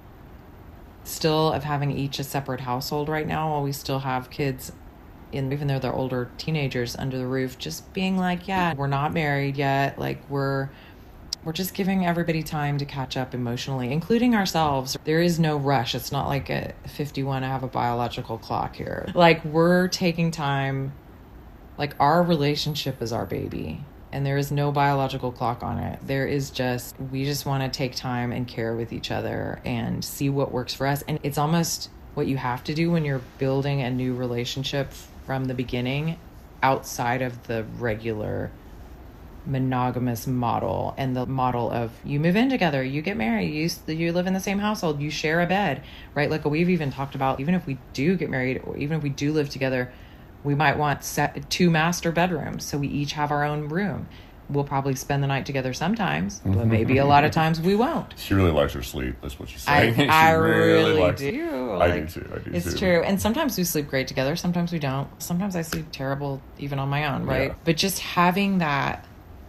still of having each a separate household right now while we still have kids in, even though they're older teenagers, under the roof, just being like, yeah, we're not married yet, like we're we're just giving everybody time to catch up emotionally, including ourselves. There is no rush. It's not like at fifty-one I have a biological clock here. Like, we're taking time. Like, our relationship is our baby, and there is no biological clock on it. There is just, we just want to take time and care with each other and see what works for us. And it's almost what you have to do when you're building a new relationship from the beginning, outside of the regular monogamous model, and the model of you move in together, you get married, you you live in the same household, you share a bed, right? Like we've even talked about, even if we do get married, or even if we do live together, we might want set two master bedrooms, so we each have our own room. We'll probably spend the night together sometimes, but maybe a lot of times we won't. She really likes her sleep. That's what she's I, saying. I really, really likes do. I Like, do too. I do it's too. true. And sometimes we sleep great together. Sometimes we don't. Sometimes I sleep terrible even on my own, right? Yeah. But just having that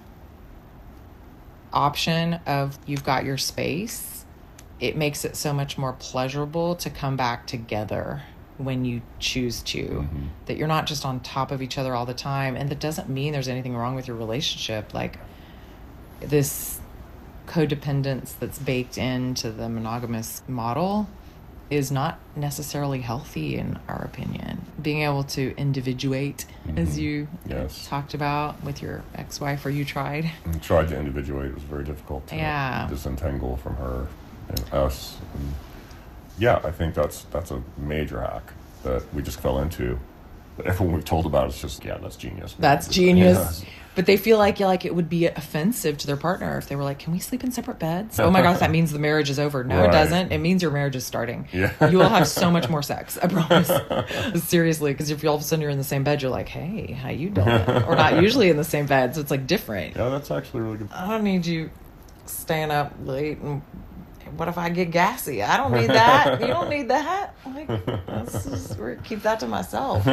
option of you've got your space, it makes it so much more pleasurable to come back together when you choose to. Mm-hmm. That you're not just on top of each other all the time. And that doesn't mean there's anything wrong with your relationship. Like, this codependence that's baked into the monogamous model is not necessarily healthy, in our opinion. Being able to individuate, mm-hmm. as you yes. talked about with your ex-wife, or you tried. I tried to individuate. It was very difficult to yeah. disentangle from her and us. And yeah, I think that's that's a major hack that we just fell into. But everyone we've told about is just, yeah, that's genius. That's genius. Yeah. But they feel like like it would be offensive to their partner if they were like, can we sleep in separate beds? Oh my gosh, that means the marriage is over. No, right. It doesn't. It means your marriage is starting. Yeah. You will have so much more sex, I promise. Seriously, because if all of a sudden you're in the same bed, you're like, hey, how you doing? Or not usually in the same bed, so it's like different. Yeah, that's actually really good. I don't need you staying up late and what if I get gassy? I don't need that. You don't need that. Like, let's just keep that to myself.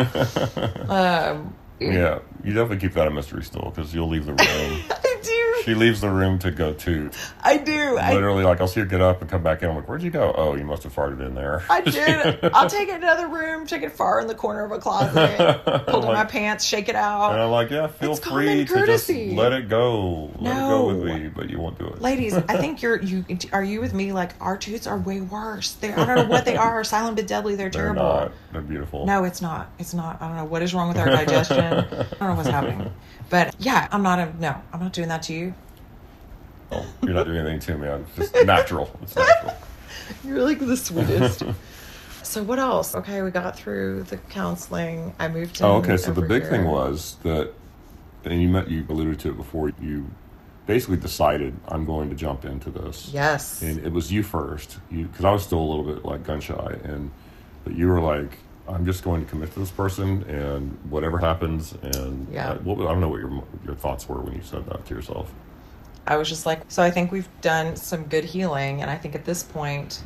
Um, yeah, you definitely keep that a mystery still, because you'll leave the room. I do. She leaves the room to go to. I do. Literally, I, like, I'll see her get up and come back in. I'm like, where'd you go? Oh, you must have farted in there. I did. I'll take it to another room, take it far in the corner of a closet, pull down like, my pants, shake it out. And I'm like, yeah, feel it's free to just let it go. Let no. it go with me, but you won't do it. Ladies, I think you're, you, are you with me? Like, our toots are way worse. They, I don't know what they are. Silent but deadly. They're, They're terrible. Not. They're beautiful. No, it's not. It's not. I don't know what is wrong with our digestion. I don't know what's happening. But yeah, I'm not a, no, I'm not doing that to you. Oh, you're not doing anything to me. I'm just natural. It's natural. You're like the sweetest. So what else? Okay, we got through the counseling. I moved to. Oh, okay. So the big here. thing was that, and you met, you alluded to it before. You basically decided, I'm going to jump into this. Yes. And it was you first. You, because I was still a little bit like gun shy, and but you were like, I'm just going to commit to this person, and whatever happens. And yeah. uh, what, I don't know what your your thoughts were when you said that to yourself. I was just like, so I think we've done some good healing, and I think at this point,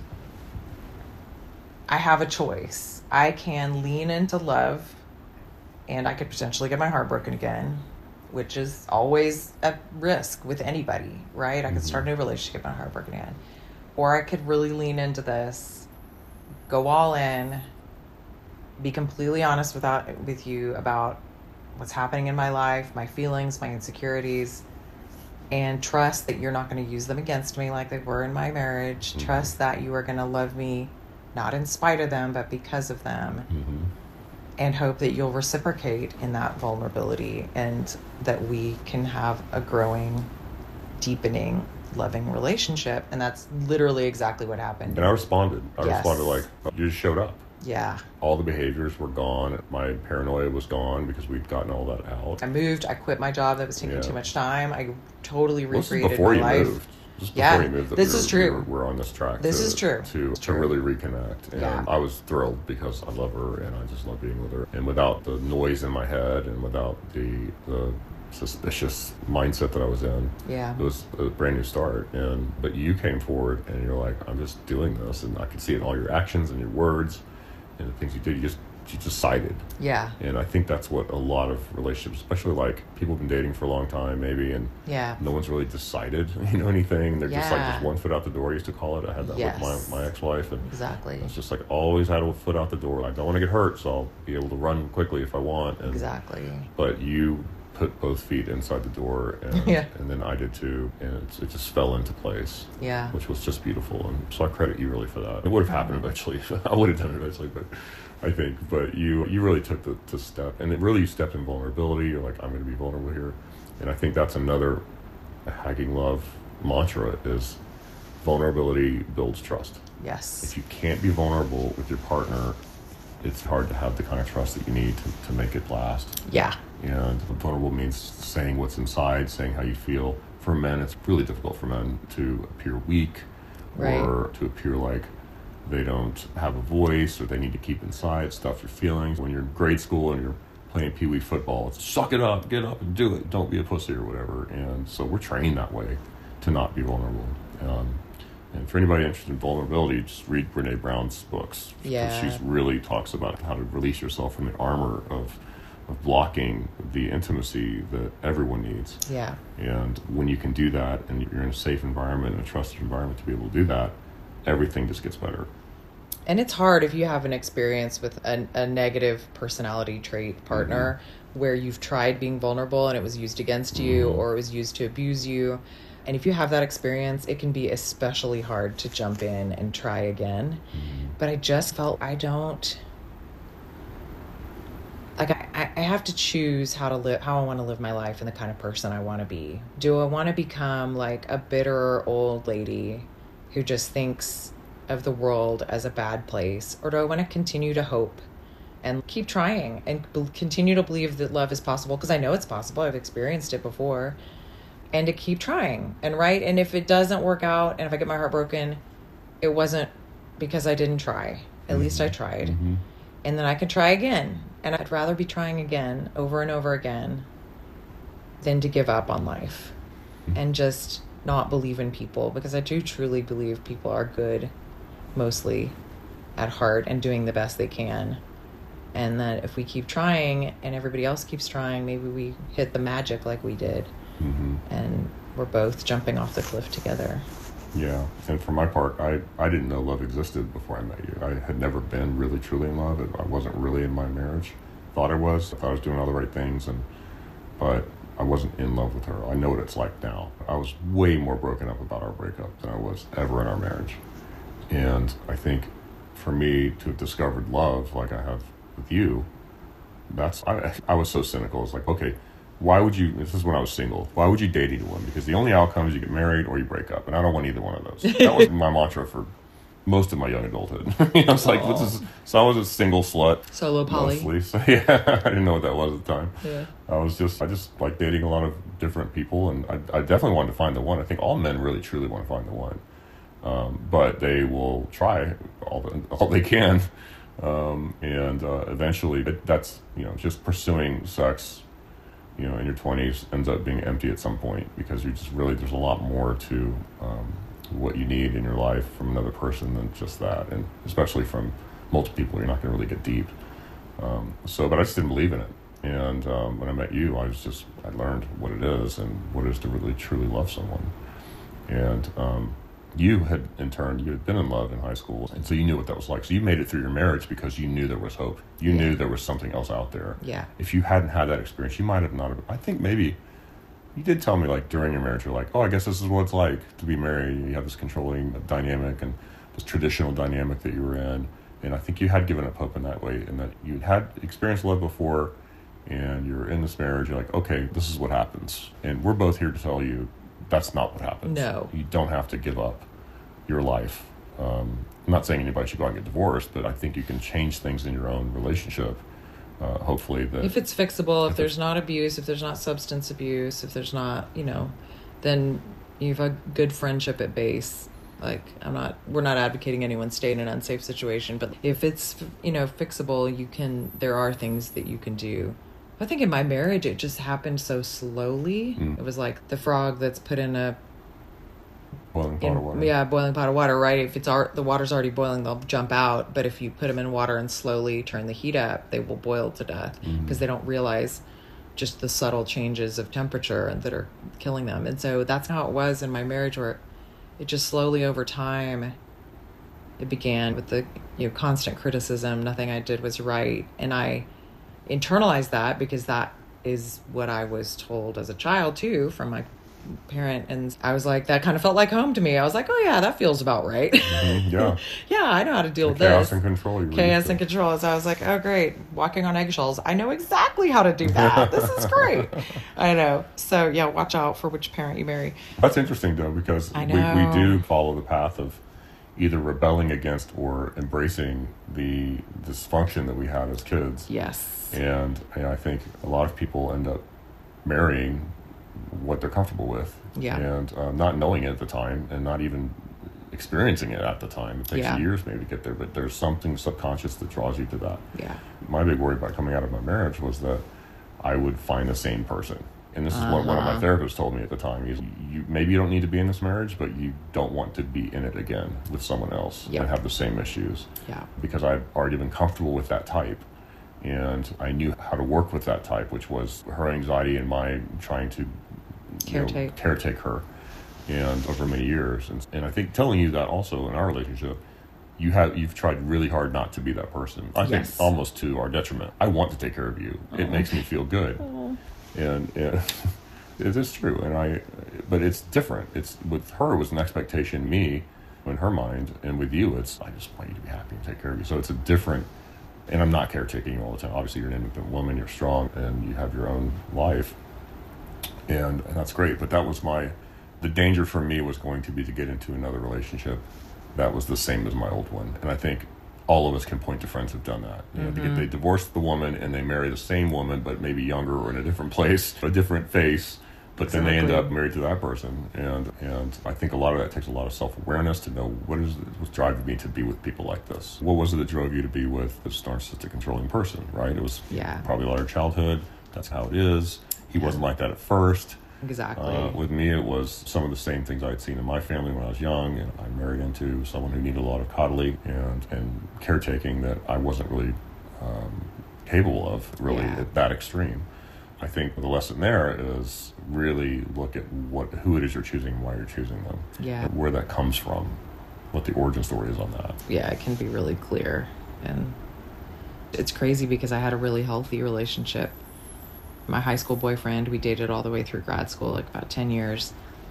I have a choice. I can lean into love, and I could potentially get my heart broken again, which is always a risk with anybody, right? I could Mm-hmm. start a new relationship, get my heart broken again. Or I could really lean into this, go all in, be completely honest without, with you about what's happening in my life, my feelings, my insecurities, and trust that you're not going to use them against me like they were in my marriage. Mm-hmm. Trust that you are going to love me, not in spite of them, but because of them. Mm-hmm. and hope that you'll reciprocate in that vulnerability and that we can have a growing, deepening, loving relationship. And that's literally exactly what happened. And I responded. I Yes. responded like, you just showed up. Yeah. All the behaviors were gone. My paranoia was gone because we'd gotten all that out. I moved. I quit my job that was taking Yeah. too much time. I totally Well, this is recreated before my you life. moved. This is Yeah, before you moved. That this we is were, true. We were, we're on this track. This to, is true. To, It's to true. really reconnect. And Yeah. I was thrilled because I love her and I just love being with her. And without the noise in my head and without the the suspicious mindset that I was in, Yeah. it was a brand new start. And but you came forward and you're like, I'm just doing this, and I could see it in all your actions and your words and the things you did. You just you decided. Yeah. And I think that's what a lot of relationships, especially like people have been dating for a long time maybe, and Yeah. no one's really decided, you know, anything. They're just like Yeah. just one foot out the door, I used to call it. I had that Yes. with my, my ex-wife, and Exactly. it's just like always had a foot out the door. I don't want to get hurt, so I'll be able to run quickly if I want. And, Exactly. But you put both feet inside the door, and, Yeah. and then I did too, and it, it just fell into place, Yeah. which was just beautiful. And so I credit you really for that. It would have happened eventually. I would have done it eventually, but I think, but you you really took the, the step, and it really you stepped in vulnerability. You're like, I'm going to be vulnerable here. And I think that's another Hacking Love mantra is vulnerability builds trust. Yes. If you can't be vulnerable with your partner, it's hard to have the kind of trust that you need to, to make it last. Yeah. And vulnerable means saying what's inside, saying how you feel. For men, it's really difficult for men to appear weak, Right. or to appear like they don't have a voice, or they need to keep inside stuff your feelings. When you're in grade school and you're playing pee-wee football, it's suck it up, get up and do it. Don't be a pussy or whatever. And so we're trained that way to not be vulnerable. Um, and for anybody interested in vulnerability, just read Brene Brown's books. Yeah. She really talks about how to release yourself from the armor of of blocking the intimacy that everyone needs. Yeah. And when you can do that, and you're in a safe environment and a trusted environment to be able to do that, everything just gets better. And it's hard if you have an experience with a, a negative personality trait partner mm-hmm. where you've tried being vulnerable and it was used against you mm-hmm. or it was used to abuse you. And if you have that experience, it can be especially hard to jump in and try again. Mm-hmm. But I just felt I don't... Like, I, I have to choose how to live, how I want to live my life and the kind of person I want to be. Do I want to become like a bitter old lady who just thinks of the world as a bad place? Or do I want to continue to hope and keep trying and be- continue to believe that love is possible? Because I know it's possible. I've experienced it before. And to keep trying. And right. And if it doesn't work out and if I get my heart broken, it wasn't because I didn't try. At mm-hmm. least I tried. Mm-hmm. And then I can try again. And I'd rather be trying again over and over again than to give up on life mm-hmm. and just not believe in people, because I do truly believe people are good, mostly at heart, and doing the best they can. And that if we keep trying and everybody else keeps trying, maybe we hit the magic like we did. Mm-hmm. And we're both jumping off the cliff together. Yeah. And for my part, I, I didn't know love existed before I met you. I had never been really truly in love. I wasn't really in my marriage. Thought I was. I thought I was doing all the right things, and but I wasn't in love with her. I know what it's like now. I was way more broken up about our breakup than I was ever in our marriage. And I think for me to have discovered love like I have with you, that's, I, I was so cynical. It's like, okay, why would you, this is when I was single, why would you date anyone? Because the only outcome is you get married or you break up. And I don't want either one of those. That was my mantra for most of my young adulthood. you know, it's like, this is, so I was a single slut. Solo poly. Mostly. So yeah, I didn't know what that was at the time. Yeah. I was just, I just like dating a lot of different people, and I, I definitely wanted to find the one. I think all men really truly want to find the one. Um, but they will try all the, all they can. Um, and uh, eventually it, that's, you know, just pursuing sex, you know, in your twenties ends up being empty at some point, because you just really, there's a lot more to um, what you need in your life from another person than just that. And especially from multiple people, you're not going to really get deep. Um, so, but I just didn't believe in it. And um, when I met you, I was just, I learned what it is and what it is to really truly love someone. And um, you had, in turn, you had been in love in high school, and so you knew what that was like. So you made it through your marriage because you knew there was hope. You yeah. knew there was something else out there. Yeah. If you hadn't had that experience, you might have not have, I think maybe, you did tell me, like, during your marriage, you're like, oh, I guess this is what it's like to be married. You have this controlling dynamic and this traditional dynamic that you were in. And I think you had given up hope in that way, in that you had experienced love before, and you're in this marriage, you're like, okay, this is what happens. And we're both here to tell you that's not what happens. No. You don't have to give up your life. Um, I'm not saying anybody should go out and get divorced, but I think you can change things in your own relationship. Uh, hopefully that if it's fixable, if, if there's not abuse, if there's not substance abuse, if there's not, you know, then you have a good friendship at base. Like, I'm not, we're not advocating anyone stay in an unsafe situation, but if it's, you know, fixable, you can, there are things that you can do. I think in my marriage, it just happened so slowly. Mm. It was like the frog that's put in a boiling pot in, of water. Yeah, boiling pot of water, right? If it's our, the water's already boiling, they'll jump out. But if you put them in water and slowly turn the heat up, they will boil to death because mm. they don't realize just the subtle changes of temperature that are killing them. And so that's how it was in my marriage, where it just slowly over time, it began with the, you know, constant criticism. Nothing I did was right. And I internalized that because that is what I was told as a child too from my parent. And I was like, that kind of felt like home to me. I was like, oh yeah, that feels about right. Mm-hmm, yeah. Yeah, I know how to deal the with chaos this. and control. You chaos and control. So I was like, oh great, walking on eggshells. I know exactly how to do that. This is great. I know. So yeah, watch out for which parent you marry. That's interesting though, because I we, know. we do follow the path of either rebelling against or embracing the dysfunction that we had as kids. Yes. And, and I think a lot of people end up marrying what they're comfortable with. Yeah. And uh, not knowing it at the time and not even experiencing it at the time. It takes yeah. years maybe to get there, but there's something subconscious that draws you to that. Yeah. My big worry about coming out of my marriage was that I would find the same person. And this is uh-huh. what one of my therapists told me at the time. He's, you, maybe you don't need to be in this marriage, but you don't want to be in it again with someone else yep. and have the same issues. Yeah. Because I've already been comfortable with that type. And I knew how to work with that type, which was her anxiety and my trying to caretake, you know, caretake her, and over many years. And, and I think telling you that also in our relationship, you have you've tried really hard not to be that person. I yes. think almost to our detriment. I want to take care of you. It oh. makes me feel good, oh. and, and it is true. And I, but it's different. It's with her it was an expectation, me, in her mind, and with you, it's I just want you to be happy and take care of you. So it's a different. And I'm not caretaking you all the time. Obviously, you're an independent woman, you're strong, and you have your own life. And, and that's great. But that was my, the danger for me was going to be to get into another relationship that was the same as my old one. And I think all of us can point to friends who've done that. You know, mm-hmm. to get, they divorce the woman and they marry the same woman, but maybe younger or in a different place, a different face. But exactly. then they end up married to that person. And and I think a lot of that takes a lot of self-awareness to know what is what's driving me to be with people like this. What was it that drove you to be with this narcissistic controlling person, right? It was yeah. probably a lot of childhood. That's how it is. He yeah. wasn't like that at first. Exactly. Uh, with me, it was some of the same things I'd seen in my family when I was young. And I married into someone who needed a lot of coddling and, and caretaking that I wasn't really um, capable of, really, yeah. at that extreme. I think the lesson there is really look at what who it is you're choosing and why you're choosing them. Yeah. Where that comes from, what the origin story is on that. Yeah, it can be really clear. And it's crazy because I had a really healthy relationship. My high school boyfriend, we dated all the way through grad school, like about ten years.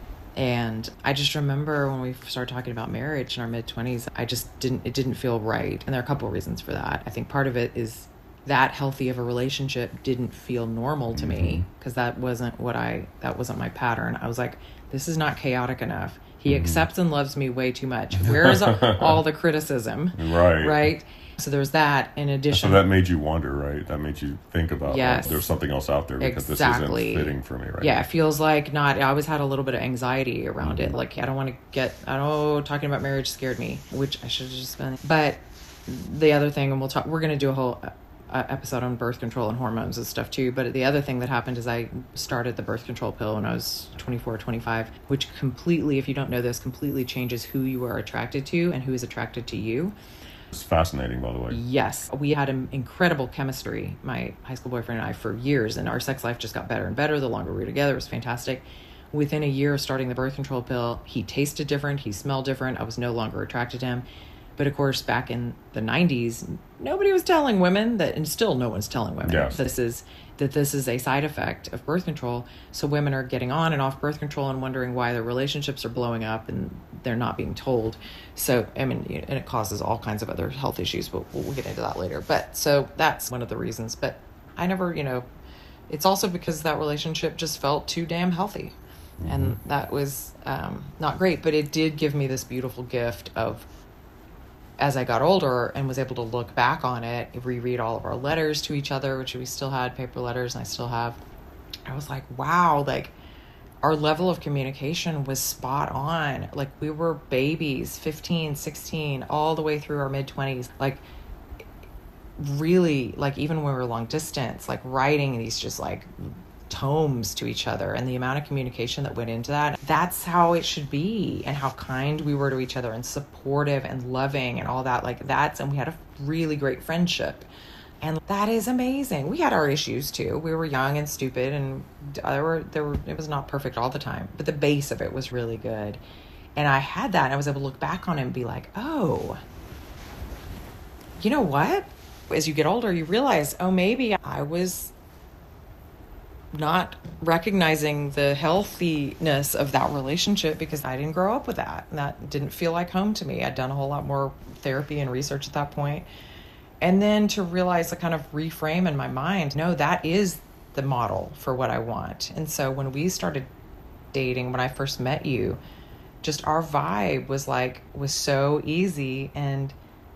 And I just remember when we started talking about marriage in our mid-twenties, I just didn't, it didn't feel right. And there are a couple of reasons for that. I think part of it is that healthy of a relationship didn't feel normal to mm-hmm. me because that wasn't what I, that wasn't my pattern. I was like, this is not chaotic enough. He mm-hmm. accepts and loves me way too much. Where is all the criticism? Right. Right. So there's that in addition. So that made you wonder, right? That made you think about, yes. like, there's something else out there because exactly. this isn't fitting for me right Yeah, now. it feels like not, I always had a little bit of anxiety around mm-hmm. it. Like, I don't want to get, I don't know, talking about marriage scared me, which I should have just been. But the other thing, and we'll talk, we're going to do a whole uh, episode on birth control and hormones and stuff too. But the other thing that happened is I started the birth control pill when I was twenty-four, twenty-five, which completely, if you don't know this, completely changes who you are attracted to and who is attracted to you. It's fascinating, by the way. Yes. We had an incredible chemistry, my high school boyfriend and I, for years, and our sex life just got better and better the longer we were together. It was fantastic. Within a year of starting the birth control pill, he tasted different, he smelled different, I was no longer attracted to him. But of course, back in the nineties, nobody was telling women that, and still no one's telling women Yes. this is that this is a side effect of birth control. So women are getting on and off birth control and wondering why their relationships are blowing up and they're not being told. So, I mean, you know, and it causes all kinds of other health issues, but we'll, we'll get into that later. But so that's one of the reasons. But I never, you know, it's also because that relationship just felt too damn healthy. Mm-hmm. And that was um, not great, but it did give me this beautiful gift of, as I got older and was able to look back on it, reread all of our letters to each other, which we still had paper letters and I still have, I was like, wow, like our level of communication was spot on. Like we were babies, fifteen, sixteen, all the way through our mid twenties. Like really, like even when we were long distance, like writing these just like tomes to each other, and the amount of communication that went into that, that's how it should be, and how kind we were to each other and supportive and loving and all that. Like that's, and we had a really great friendship, and that is amazing. We had our issues too. We were young and stupid, and there were there were it was not perfect all the time, but the base of it was really good. And I had that, and I was able to look back on it and be like, oh, you know what, as you get older you realize, oh, maybe I was not recognizing the healthiness of that relationship because I didn't grow up with that. And that didn't feel like home to me. I'd done a whole lot more therapy and research at that point. And then to realize, to kind of reframe in my mind, no, that is the model for what I want. And so when we started dating, when I first met you, just our vibe was like, was so easy and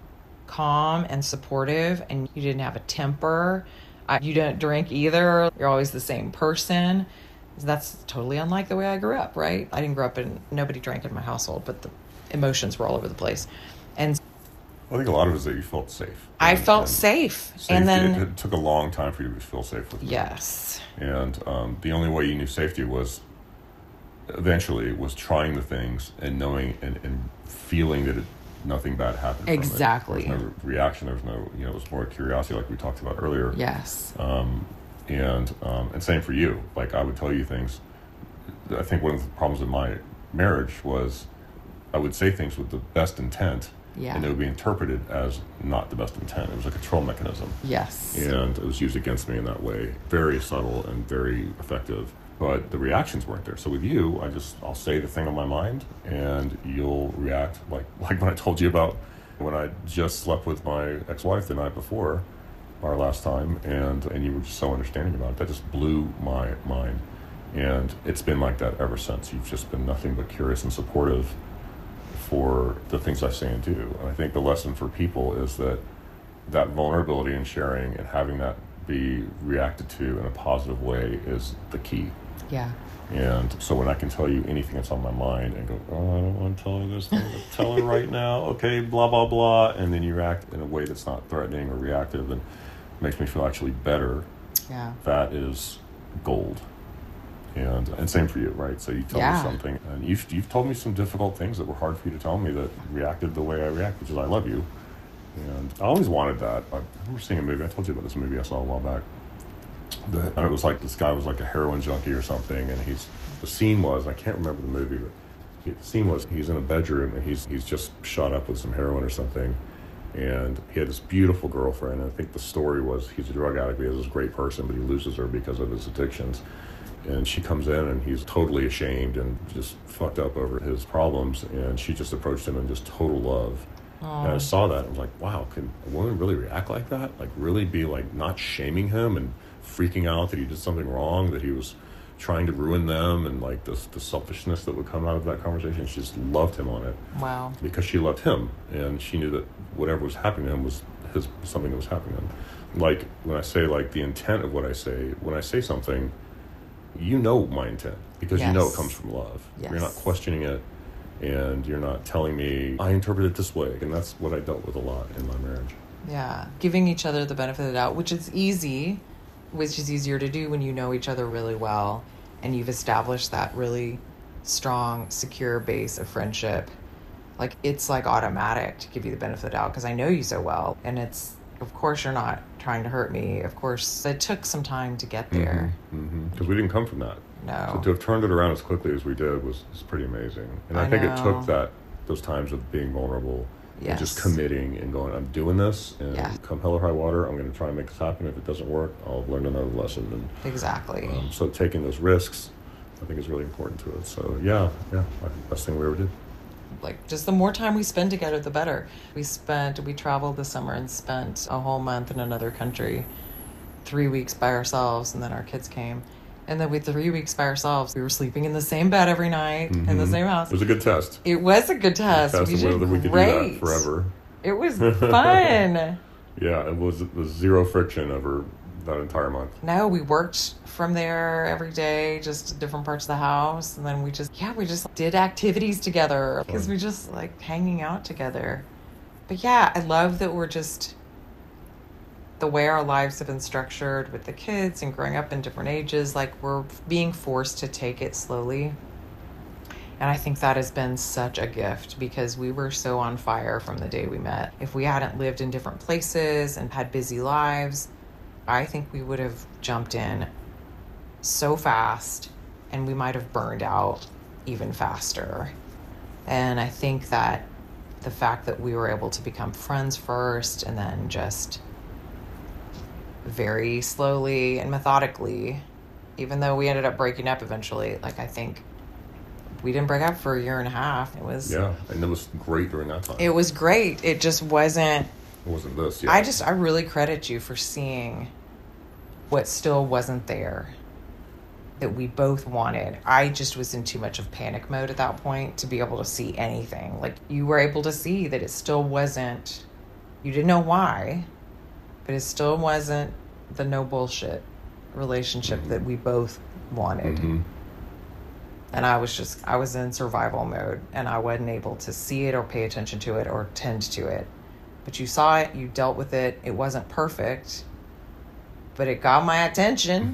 calm and supportive, and you didn't have a temper. You didn't drink either. You're always the same person. That's totally unlike the way I grew up, right? I didn't grow up in, nobody drank in my household, but the emotions were all over the place. And I think a lot of it is that you felt safe. I and, felt and safe. Safety, and then it, it took a long time for you to feel safe with me. Yes. And um, the only way you knew safety was eventually was trying the things and knowing and, and feeling that it, nothing bad happened. Exactly. From it. There was no reaction. There was no, you know, it was more curiosity, like we talked about earlier. Yes. Um, and um, and same for you. Like I would tell you things. I think one of the problems in my marriage was I would say things with the best intent, yeah. and it would be interpreted as not the best intent. It was a control mechanism. Yes. And it was used against me in that way. Very subtle and very effective. But the reactions weren't there. So with you, I just, I'll say the thing on my mind and you'll react like like when I told you about when I just slept with my ex-wife the night before our last time, and, and you were just so understanding about it. That just blew my mind. And it's been like that ever since. You've just been nothing but curious and supportive for the things I say and do. And I think the lesson for people is that that vulnerability and sharing and having that be reacted to in a positive way is the key. Yeah. And so when I can tell you anything that's on my mind and go, oh, I don't want to tell her this thing, tell her right now, okay, blah, blah, blah, and then you react in a way that's not threatening or reactive and makes me feel actually better, yeah, that is gold. And and same for you, right? So you tell yeah. me something, and you've, you've told me some difficult things that were hard for you to tell me that reacted the way I react, which is I love you. And I always wanted that. I remember seeing a movie, I told you about this movie I saw a while back. The, and it was like this guy was like a heroin junkie or something, and he's the scene was I can't remember the movie, but he, the scene was he's in a bedroom and he's he's just shot up with some heroin or something, and he had this beautiful girlfriend. And I think the story was he's a drug addict, he has this great person, but he loses her because of his addictions. And she comes in and he's totally ashamed and just fucked up over his problems, and she just approached him in just total love. Aww. And I saw that and I was like, wow, can a woman really react like that? Like really be like not shaming him and freaking out that he did something wrong, that he was trying to ruin them, and like the, the selfishness that would come out of that conversation. She just loved him on it. Wow. Because she loved him, and she knew that whatever was happening to him was his something that was happening to him. Like when I say like the intent of what I say, when I say something, you know my intent because yes. you know it comes from love. Yes. You're not questioning it, and you're not telling me I interpret it this way. And that's what I dealt with a lot in my marriage. Yeah, giving each other the benefit of the doubt, which is easy, which is easier to do when you know each other really well and you've established that really strong, secure base of friendship. Like it's like automatic to give you the benefit of the doubt because I know you so well, and it's, of course you're not trying to hurt me. Of course it took some time to get there. Because mm-hmm, mm-hmm. we didn't come from that. No. So to have turned it around as quickly as we did was, was pretty amazing. And I, I think know. It took that those times of being vulnerable Yes. And just committing and going, I'm doing this, and yeah. come hell or high water, I'm going to try and make this happen. If it doesn't work, I'll learn another lesson. And exactly. Um, so taking those risks, I think, is really important to it. So yeah, yeah, I think best thing we ever did. Like, just the more time we spend together, the better. We spent, we traveled this summer and spent a whole month in another country, three weeks by ourselves, and then our kids came. And then with three weeks by ourselves, we were sleeping in the same bed every night, mm-hmm. in the same house. It was a good test. It was a good test. Test we of did whether we could great. do that forever. It was fun. Yeah, it was, it was zero friction over that entire month. No, we worked from there every day, just different parts of the house. And then we just, yeah, we just did activities together because we just like hanging out together. But yeah, I love that we're just, the way our lives have been structured with the kids and growing up in different ages, like we're being forced to take it slowly. And I think that has been such a gift because we were so on fire from the day we met. If we hadn't lived in different places and had busy lives, I think we would have jumped in so fast and we might have burned out even faster. And I think that the fact that we were able to become friends first and then just very slowly and methodically, even though we ended up breaking up eventually, like I think we didn't break up for a year and a half. It was yeah, and it was great during that time. It was great. It just wasn't. It wasn't this. Yeah. I just I really credit you for seeing what still wasn't there that we both wanted. I just was in too much of panic mode at that point to be able to see anything. Like you were able to see that it still wasn't. You didn't know why, but it still wasn't the no bullshit relationship mm-hmm. that we both wanted. Mm-hmm. And I was just, I was in survival mode and I wasn't able to see it or pay attention to it or tend to it. But you saw it, you dealt with it. It wasn't perfect, but it got my attention.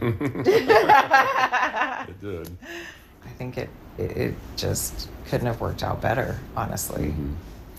It did. I think it, it, it just couldn't have worked out better, honestly. Mm-hmm.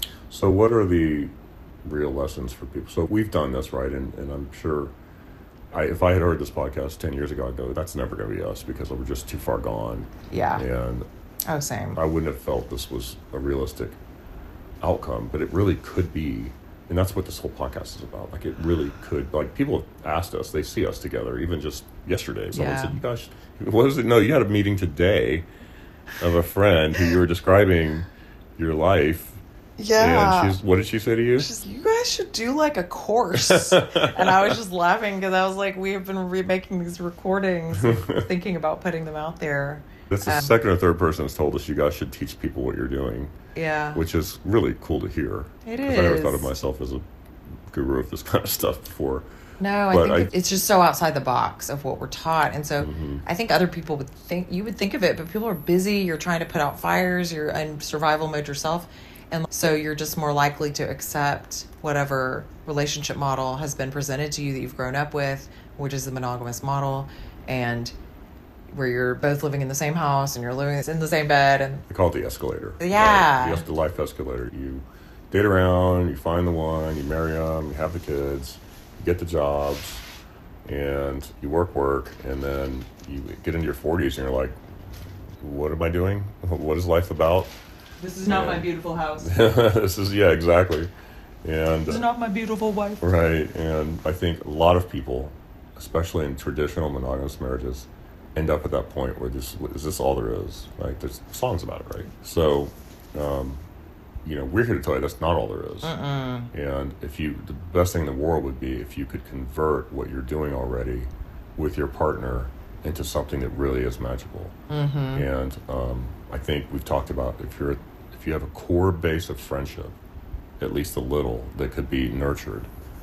So what are the real lessons for people? So we've done this, right? And, and I'm sure I, if I had heard this podcast ten years ago, I'd go, that's never going to be us because we're just too far gone. Yeah. And oh, same. I wouldn't have felt this was a realistic outcome, but it really could be. And that's what this whole podcast is about. Like, it really could. Like, people have asked us, they see us together, even just yesterday. Someone yeah. said, you guys, what was it? No, you had a meeting today of a friend who you were describing your life. Yeah. And she's, what did she say to you? She's, you guys should do like a course. And I was just laughing because I was like, we have been remaking these recordings, thinking about putting them out there. That's the um, second or third person has told us you guys should teach people what you're doing. Yeah. Which is really cool to hear. It is. I never thought of myself as a guru of this kind of stuff before. No, I but think I, it's just so outside the box of what we're taught. And so mm-hmm. I think other people would think, you would think of it, but people are busy. You're trying to put out fires. You're in survival mode yourself. And so you're just more likely to accept whatever relationship model has been presented to you that you've grown up with, which is the monogamous model. And where you're both living in the same house and you're living in the same bed. And they call it the escalator. Yeah. Right? The life escalator. You date around, you find the one, you marry them, you have the kids, you get the jobs, and you work, work, and then you get into your forties and you're like, what am I doing? What is life about? This is not and, my beautiful house. This is, yeah, exactly. And this is not my beautiful wife. Right. And I think a lot of people, especially in traditional monogamous marriages, end up at that point where this is this all there is, right? There's songs about it, right? So, um, you know, we're here to tell you that's not all there is. Uh-uh. And if you, the best thing in the world would be if you could convert what you're doing already with your partner into something that really is magical. Mm-hmm. And um, I think we've talked about if you're if you have a core base of friendship, at least a little, that could be nurtured,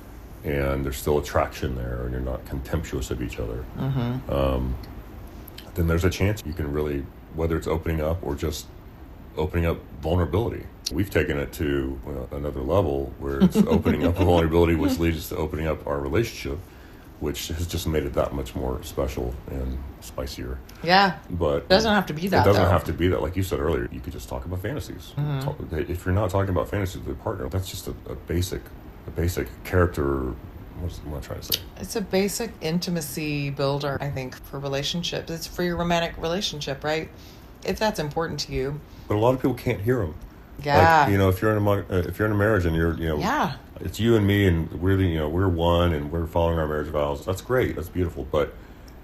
and there's still attraction there, and you're not contemptuous of each other. Mm-hmm. Um, then there's a chance you can really, whether it's opening up or just opening up vulnerability. We've taken it to well, another level where it's opening up vulnerability, which leads us to opening up our relationship, which has just made it that much more special and spicier. Yeah. But it doesn't have to be that, It doesn't though. have to be that. Like you said earlier, you could just talk about fantasies. Mm-hmm. Talk, if you're not talking about fantasies with your partner, that's just a, a basic, a basic character. What's, what am I trying to say? It's a basic intimacy builder, I think, for relationships. It's for your romantic relationship, right? If that's important to you. But a lot of people can't hear them. Yeah. Like, you know, if you're in a mon- uh, if you're in a marriage and you're, you know, Yeah. it's you and me and we're the, you know, we're one and we're following our marriage vows. That's great. That's beautiful. But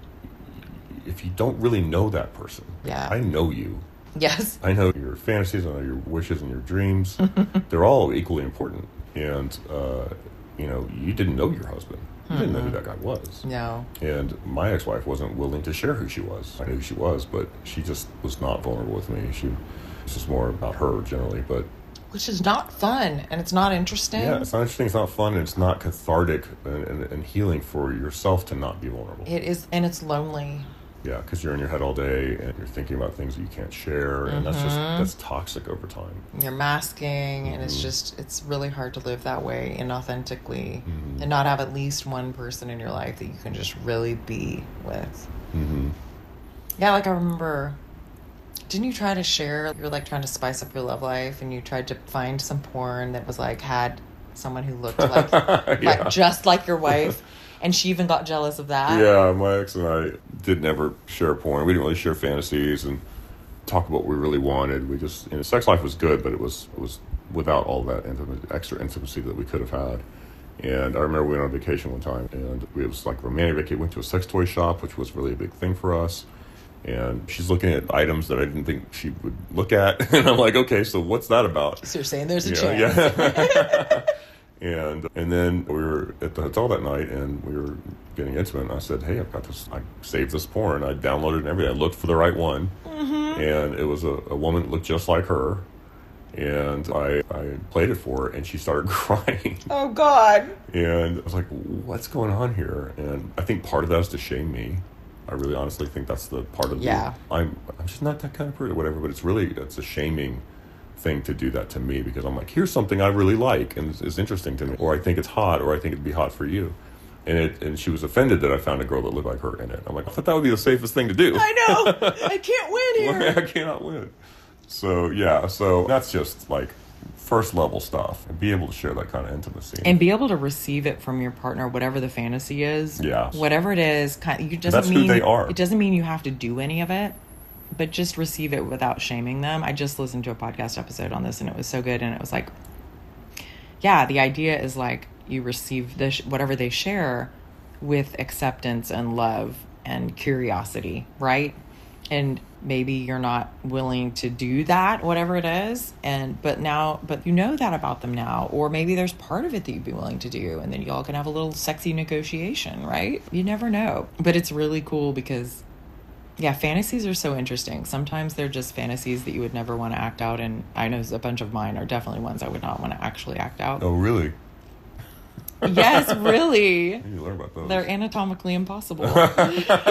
if you don't really know that person, Yeah. I know you. Yes. I know your fantasies, I know your wishes and your dreams. They're all equally important. And, uh, you know, you didn't know your husband. You didn't know who that guy was. No. And my ex-wife wasn't willing to share who she was. I knew who she was, but she just was not vulnerable with me. She, it's just more about her generally, but... Which is not fun, and it's not interesting. Yeah, it's not interesting, it's not fun, and it's not cathartic and, and, and healing for yourself to not be vulnerable. It is, and it's lonely. Yeah, because you're in your head all day, and you're thinking about things that you can't share, and that's just, that's toxic over time. You're masking, and it's just, it's really hard to live that way inauthentically and not have at least one person in your life that you can just really be with. Mm-hmm. Yeah, like I remember, didn't you try to share, you were like trying to spice up your love life, and you tried to find some porn that was like, had someone who looked like, Yeah. like just like your wife, and she even got jealous of that? Yeah, my ex and I did never share porn. We didn't really share fantasies and talk about what we really wanted. We just, you know, sex life was good, but it was it was without all that intimate, extra intimacy that we could have had. And I remember we went on vacation one time, and it was like romantic vacation. Went to a sex toy shop, which was really a big thing for us. And she's looking at items that I didn't think she would look at, and I'm like, okay, so what's that about? So you're saying there's a You know, chance. yeah. And and then we were at the hotel that night, and we were getting intimate, and I said, hey, I've got this, I saved this porn, I downloaded it and everything, I looked for the right one, mm-hmm. and it was a, a woman that looked just like her, and I, I played it for her, and she started crying. Oh, God. And I was like, what's going on here? And I think part of that is to shame me. I really honestly think that's the part of Yeah. the, I'm, I'm just not that kind of person or whatever, but it's really, it's a shaming thing to do that to me, because I'm like, here's something I really like and is interesting to me, or I think it's hot, or I think it'd be hot for you. And it, and she was offended that I found a girl that looked like her in it. I'm like, I thought that would be the safest thing to do. I know. I can't win here. I cannot win. So yeah, so that's just like first level stuff, and be able to share that kind of intimacy And be able to receive it from your partner, whatever the fantasy is. Yeah. Whatever it is, kind you doesn't That's who mean they are. It doesn't mean you have to do any of it, but just receive it without shaming them. I just listened to a podcast episode on this, and it was so good. And it was like, yeah, the idea is like you receive this whatever they share with acceptance and love and curiosity, right? And maybe you're not willing to do that, whatever it is. And, but now, but you know that about them now, or maybe there's part of it that you'd be willing to do. And then y'all can have a little sexy negotiation, right? You never know. But it's really cool because, yeah, fantasies are so interesting. Sometimes they're just fantasies that you would never want to act out. And I know a bunch of mine are definitely ones I would not want to actually act out. Oh, really? Yes, really. You need to learn about those. They're anatomically impossible. All right,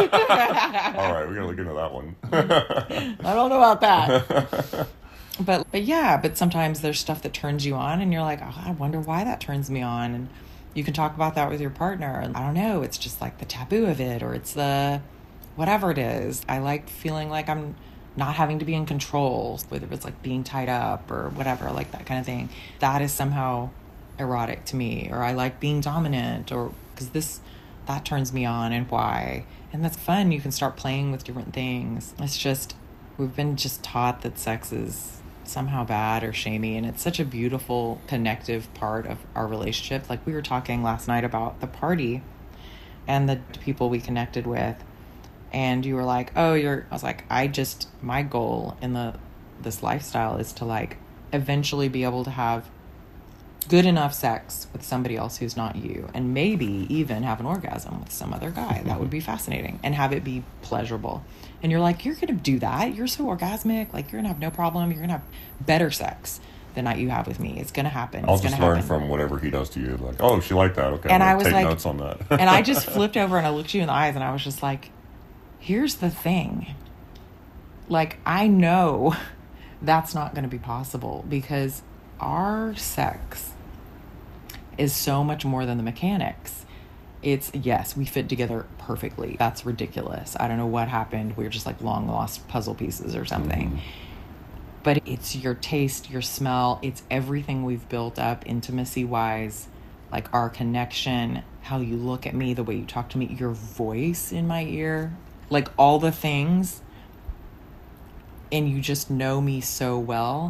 we're gonna look into that one. I don't know about that. But but yeah, but sometimes there's stuff that turns you on, and you're like, oh, I wonder why that turns me on. And you can talk about that with your partner. And I don't know, it's just like the taboo of it, or it's the whatever it is. I like feeling like I'm not having to be in control, whether it's like being tied up or whatever, like that kind of thing. That is somehow erotic to me. Or I like being dominant, or because this that turns me on, and why. And that's fun. You can start playing with different things. It's just we've been just taught that sex is somehow bad or shamey, and it's such a beautiful connective part of our relationship. Like we were talking last night about the party and the people we connected with, and you were like, oh, you're I was like, I just my goal in the this lifestyle is to like eventually be able to have good enough sex with somebody else who's not you, and maybe even have an orgasm with some other guy. That would be fascinating, and have it be pleasurable. And you're like, you're gonna do that, you're so orgasmic, like you're gonna have no problem, you're gonna have better sex than that you have with me. It's gonna happen. I'll it's just gonna learn happen. from whatever he does to you. Like, oh, she liked that. Okay, And I'm I gonna was take like- notes on that. And I just flipped over and I looked you in the eyes, and I was just like, here's the thing, like I know that's not gonna be possible, because our sex is so much more than the mechanics. It's, yes, we fit together perfectly. That's ridiculous. I don't know what happened. We were just like long lost puzzle pieces or something. Mm. But it's your taste, your smell, it's everything we've built up intimacy wise, like our connection, how you look at me, the way you talk to me, your voice in my ear, like all the things. And you just know me so well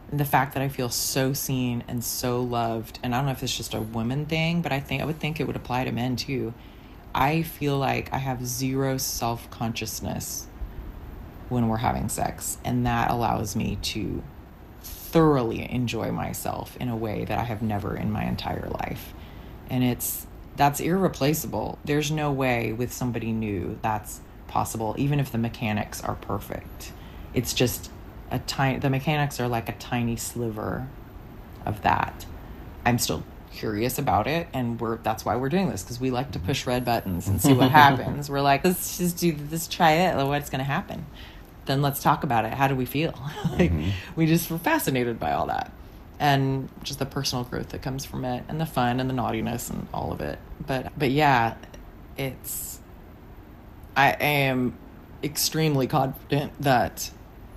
the fact that I feel so seen and so loved, and I don't know if it's just a woman thing, but I think I would think it would apply to men too. I feel like I have zero self-consciousness when we're having sex, and that allows me to thoroughly enjoy myself in a way that I have never in my entire life. And it's that's irreplaceable. There's no way with somebody new that's possible, even if the mechanics are perfect. It's just a tiny, the mechanics are like a tiny sliver of that. I'm still curious about it, and we're that's why we're doing this, because we like to push red buttons and see what happens. We're like, let's just do this, try it, what's going to happen? Then let's talk about it. How do we feel? Like, mm-hmm. we just were fascinated by all that, and just the personal growth that comes from it, and the fun and the naughtiness and all of it. But but yeah, it's I am extremely confident that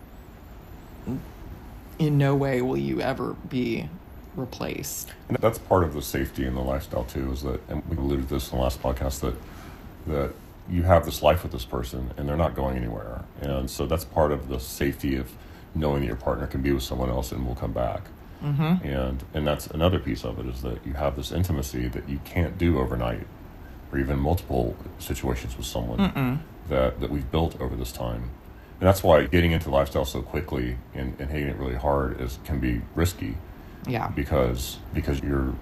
in no way will you ever be replaced. And that's part of the safety in the lifestyle too, is that, and we alluded to this in the last podcast, that that you have this life with this person and they're not going anywhere. And so that's part of the safety of knowing that your partner can be with someone else and will come back. Mm-hmm. And and that's another piece of it, is that you have this intimacy that you can't do overnight, or even multiple situations with someone that, that we've built over this time. And that's why getting into lifestyle so quickly and, and hating it really hard is can be risky. Yeah. Because because you're,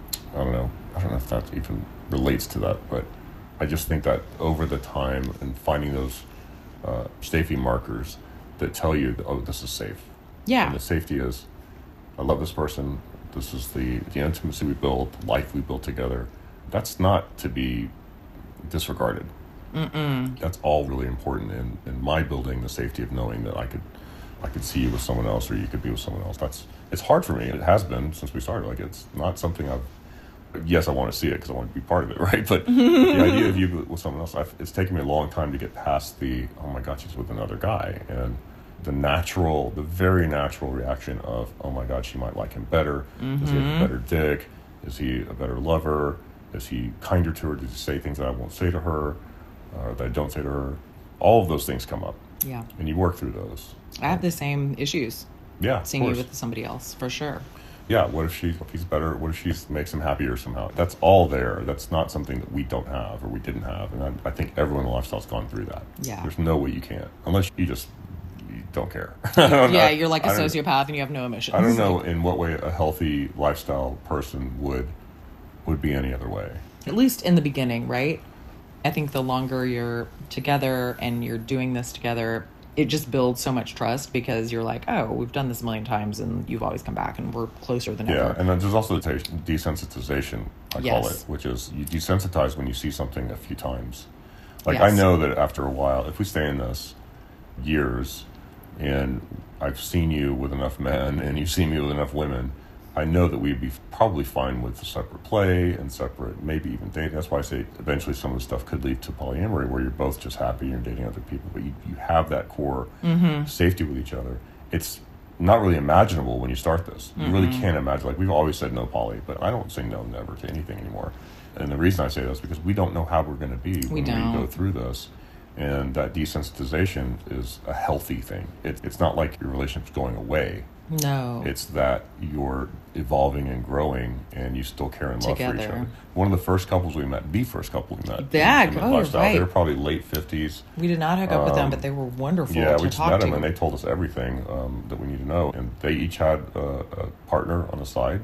I don't know, I don't know if that even relates to that, but I just think that over the time and finding those uh, safety markers that tell you, oh, this is safe. Yeah. And the safety is, I love this person. This is the, the intimacy we built, life we built together. That's not to be disregarded. Mm-mm. That's all really important in, in my building, the safety of knowing that I could I could see you with someone else, or you could be with someone else. That's it's hard for me. It has been since we started. Like, it's not something I've. Yes, I want to see it because I want to be part of it, right? But the idea of you with someone else, I've, it's taken me a long time to get past the, oh my God, she's with another guy, and the natural, the very natural reaction of, oh my God, she might like him better. Mm-hmm. Does he have a better dick? Is he a better lover? Is he kinder to her? Does he say things that I won't say to her, or that I don't say to her? All of those things come up. Yeah. And you work through those. I have the same issues. Yeah, seeing you with somebody else, for sure. Yeah, what if she if he's better? What if she makes him happier somehow? That's all there. That's not something that we don't have or we didn't have. And I, I think everyone in the lifestyle's gone through that. Yeah. There's no way you can't, unless you just you don't care. Yeah, you're like a sociopath and you have no emotions. I don't know in what way a healthy lifestyle person would would be any other way. At least in the beginning, right? I think the longer you're together and you're doing this together, it just builds so much trust, because you're like, oh, we've done this a million times and you've always come back and we're closer than yeah, ever. Yeah, and then there's also the desensitization, I yes. call it, which is you desensitize when you see something a few times. Like, yes. I know that after a while, if we stay in this years and I've seen you with enough men and you've seen me with enough women, I know that we'd be probably fine with separate play and separate, maybe even dating. That's why I say eventually some of the stuff could lead to polyamory, where you're both just happy and you're dating other people, but you, you have that core mm-hmm. safety with each other. It's not really imaginable when you start this. You mm-hmm. really can't imagine. Like, we've always said no poly, but I don't say no never to anything anymore. And the reason I say that is because we don't know how we're going to be we when don't. we go through this. And that desensitization is a healthy thing. It, it's not like your relationship's going away. No. It's that you're evolving and growing and you still care and love Together. for each other. One of the first couples we met, the first couple we met. Yeah, in, in the oh, lifestyle, right. They were probably late fifties. We did not hook up um, with them, but they were wonderful yeah, to we just talk met to. them and they told us everything um, that we need to know. And they each had a, a partner on the side.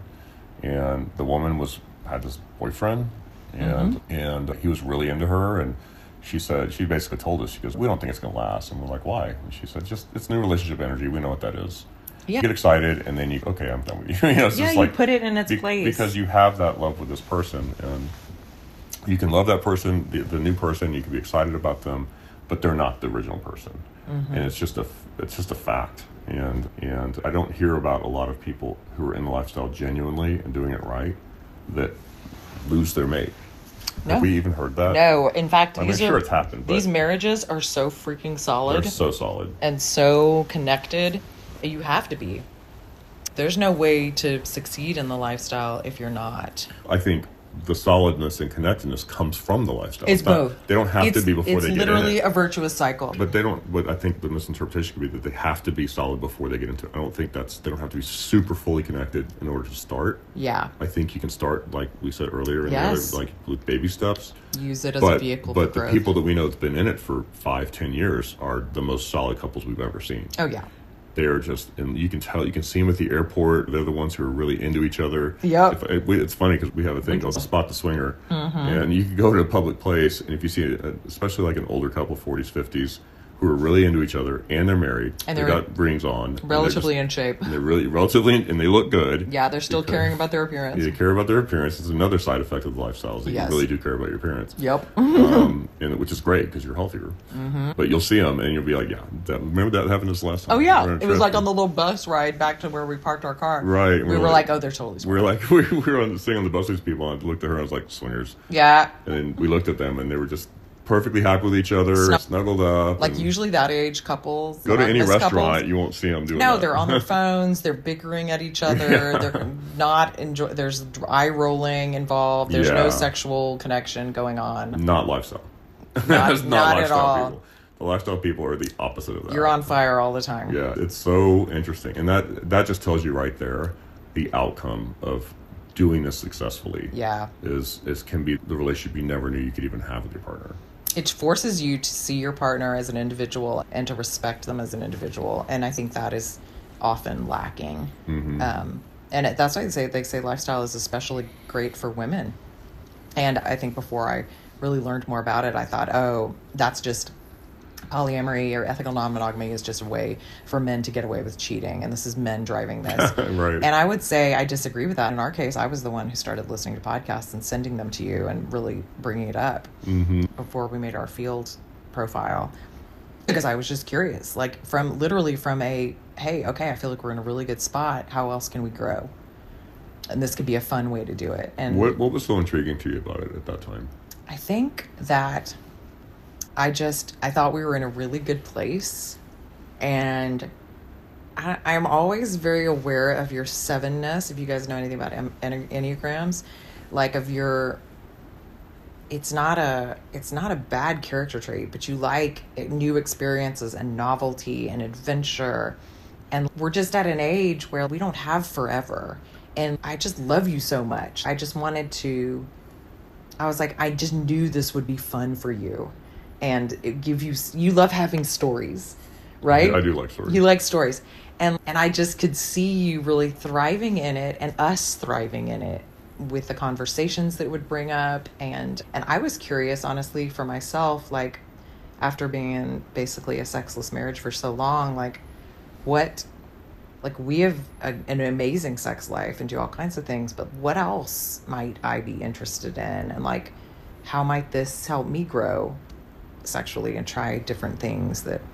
And the woman was had this boyfriend, and mm-hmm. and he was really into her, and she said, she basically told us, she goes, we don't think it's going to last. And we're like, why? And she said, just, it's new relationship energy. We know what that is. Yeah. You get excited, and then you, okay, I'm done with you. you know, it's yeah, just you like, put it in its be, place. Because you have that love with this person, and you can love that person, the, the new person, you can be excited about them, but they're not the original person. Mm-hmm. And it's just a, it's just a fact. And, and I don't hear about a lot of people who are in the lifestyle genuinely and doing it right that lose their mate. No. Have we even heard that? No. In fact, I'm these sure are, it's happened. But these marriages are so freaking solid. They're so solid. And so connected. You have to be. There's no way to succeed in the lifestyle if you're not. I think the solidness and connectedness comes from the lifestyle. It's, it's not, both. They don't have it's, to be before they get in it. It's literally a virtuous cycle. But they don't, what I think the misinterpretation could be that they have to be solid before they get into it. I don't think that's, they don't have to be super fully connected in order to start. Yeah. I think you can start, like we said earlier, in yes. the other, like with baby steps. Use it as but, a vehicle but for growth. But the people that we know that's been in it for five, ten years are the most solid couples we've ever seen. Oh, yeah. They're just, and you can tell, you can see them at the airport. They're the ones who are really into each other. Yep. If, it, it's funny because we have a thing called Spot the Swinger. Mm-hmm. And you can go to a public place, and if you see, a, especially like an older couple, forties, fifties, who are really into each other, and they're married, and they've got rings on. Relatively just, in shape. And they're really, relatively, in, and they look good. Yeah, they're still because, caring about their appearance. They care about their appearance. It's another side effect of the lifestyle, is that yes. you really do care about your appearance. Yep. um, and which is great, because you're healthier. Mm-hmm. But you'll see them, and you'll be like, yeah, that, remember that happened this last time? Oh, yeah. It was like on the little bus ride back to where we parked our car. Right. We, we were like, like, oh, they're totally swingers. We were like, we were on the, sitting on the bus with these people, and I looked at her, and I was like, swingers. Yeah. And then we looked at them, and they were just perfectly happy with each other, Snug- snuggled up. Like usually that age couples. Go to any restaurant, couples, you won't see them doing no, that. they're on their phones. They're bickering at each other. Yeah. They're not enjoy. There's eye rolling involved. There's yeah. no sexual connection going on. Not lifestyle. Not, not, not lifestyle at all. People. The lifestyle people are the opposite of that. You're on fire all the time. Yeah, it's so interesting, and that that just tells you right there the outcome of doing this successfully. Yeah, is is can be the relationship you never knew you could even have with your partner. It forces you to see your partner as an individual and to respect them as an individual. And I think that is often lacking. Mm-hmm. Um, and it, that's why they say, they say lifestyle is especially great for women. And I think before I really learned more about it, I thought, oh, that's just polyamory or ethical non-monogamy is just a way for men to get away with cheating, and this is men driving this. Right. And I would say I disagree with that. In our case, I was the one who started listening to podcasts and sending them to you and really bringing it up mm-hmm. before we made our field profile, because I was just curious, like from literally from a, hey, okay, I feel like we're in a really good spot. How else can we grow? And this could be a fun way to do it. And what, what was so intriguing to you about it at that time? I think that I just, I thought we were in a really good place, and I, I'm always very aware of your sevenness. If you guys know anything about en- Enneagrams, like of your, it's not a, it's not a bad character trait, but you like new experiences and novelty and adventure. And we're just at an age where we don't have forever. And I just love you so much. I just wanted to, I was like, I just knew this would be fun for you. And it give you, you love having stories, right? Yeah, I do like stories. You like stories. And and I just could see you really thriving in it, and us thriving in it with the conversations that it would bring up. And, and I was curious, honestly, for myself, like after being in basically a sexless marriage for so long, like what, like we have a, an amazing sex life and do all kinds of things, but what else might I be interested in? And like, how might this help me grow sexually and try different things that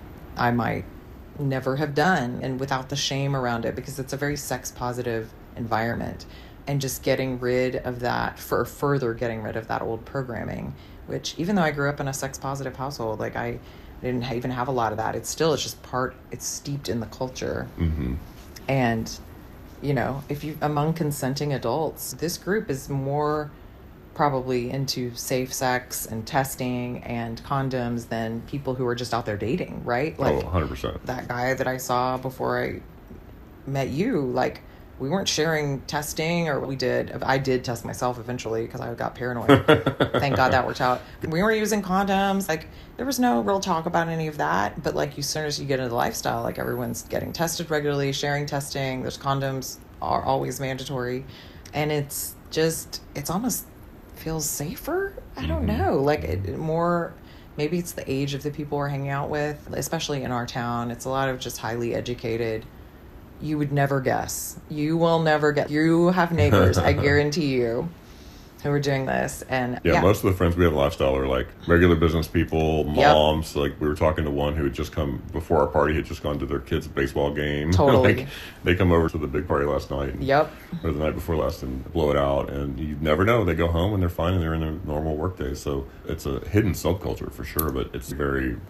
I might never have done, and without the shame around it, because it's a very sex positive environment. And just getting rid of that, for further getting rid of that old programming, which even though I grew up in a sex positive household, like I didn't even have a lot of that. It's still, it's just part, it's steeped in the culture. Mm-hmm. And, you know, if you, among consenting adults, this group is more probably into safe sex and testing and condoms than people who are just out there dating, right? Like, oh, one hundred percent. That guy that I saw before I met you, like, we weren't sharing testing, or we did. I did test myself eventually because I got paranoid. Thank God that worked out. We were using condoms. Like, there was no real talk about any of that. But like, as soon as you get into the lifestyle, like everyone's getting tested regularly, sharing testing. There's condoms are always mandatory, and it's just, it's almost feels safer. I don't mm-hmm. know. Like it more. Maybe it's the age of the people we're hanging out with, especially in our town. It's a lot of just highly educated. You would never guess. You will never guess. You have neighbors, I guarantee you, who are doing this. And yeah, yeah, most of the friends we have in lifestyle are like regular business people, moms. Yep. Like we were talking to one who had just come before our party, had just gone to their kid's baseball game. Totally. Like, they come over to the big party last night. And, yep. Or the night before last, and blow it out. And you never know. They go home and they're fine and they're in their normal work day. So it's a hidden subculture for sure, but it's very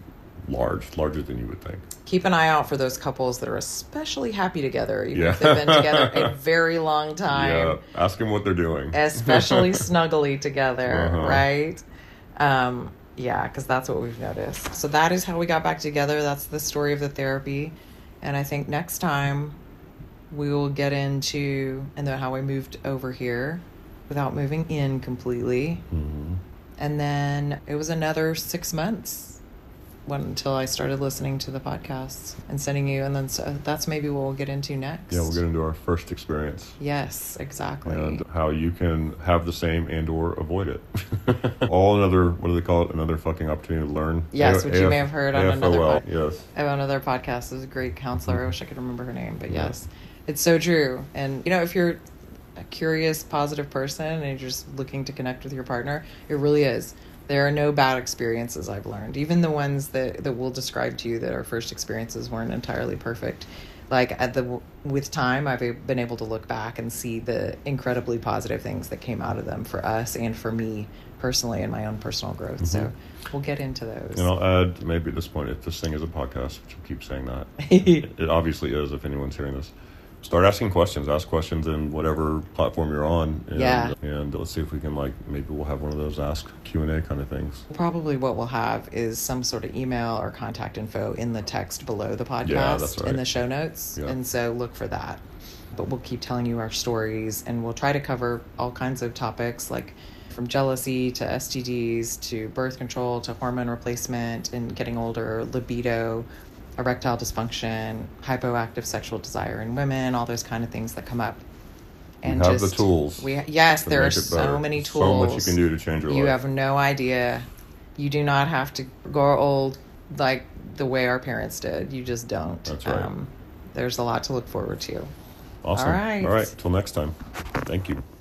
large, larger than you would think. Keep an eye out for those couples that are especially happy together, even Yeah. if they've been together a very long time. Yeah, ask them what they're doing. Especially snuggly together, Uh-huh. right? Um, yeah, because that's what we've noticed. So that is how we got back together. That's the story of the therapy. And I think next time we will get into and then how we moved over here without moving in completely. Mm-hmm. And then it was another six months when, until I started listening to the podcasts and sending you. And then so that's maybe what we'll get into next. Yeah, we'll get into our first experience. Yes, exactly. And how you can have the same and or avoid it. All another, what do they call it? Another fucking opportunity to learn. Yes, A- which you A F- may have heard on A F O L, another pod- yes. I have another podcast. There's a great counselor. Mm-hmm. I wish I could remember her name, but Yeah. yes, it's so true. And, you know, if you're a curious, positive person and you're just looking to connect with your partner, it really is. There are no bad experiences, I've learned. Even the ones that, that we'll describe to you that our first experiences weren't entirely perfect. Like at the with time, I've been able to look back and see the incredibly positive things that came out of them for us and for me personally in my own personal growth. Mm-hmm. So we'll get into those. And I'll add, maybe at this point, if this thing is a podcast, which we'll keep saying that. It obviously is if anyone's hearing this. Start asking questions. Ask questions in whatever platform you're on. And, yeah. And let's see if we can, like, maybe we'll have one of those ask Q and A kind of things. Probably what we'll have is some sort of email or contact info in the text below the podcast, yeah, that's right. in the show notes. Yeah. And so look for that. But we'll keep telling you our stories, and we'll try to cover all kinds of topics, like from jealousy to S T Ds to birth control to hormone replacement and getting older, libido, erectile dysfunction, hypoactive sexual desire in women, all those kind of things that come up. And we have just, the tools. We yes, there are so many tools. So much you can do to change your you life. You have no idea. You do not have to grow old like the way our parents did. You just don't. That's right. Um, there's a lot to look forward to. Awesome. All right. All right. Till next time. Thank you.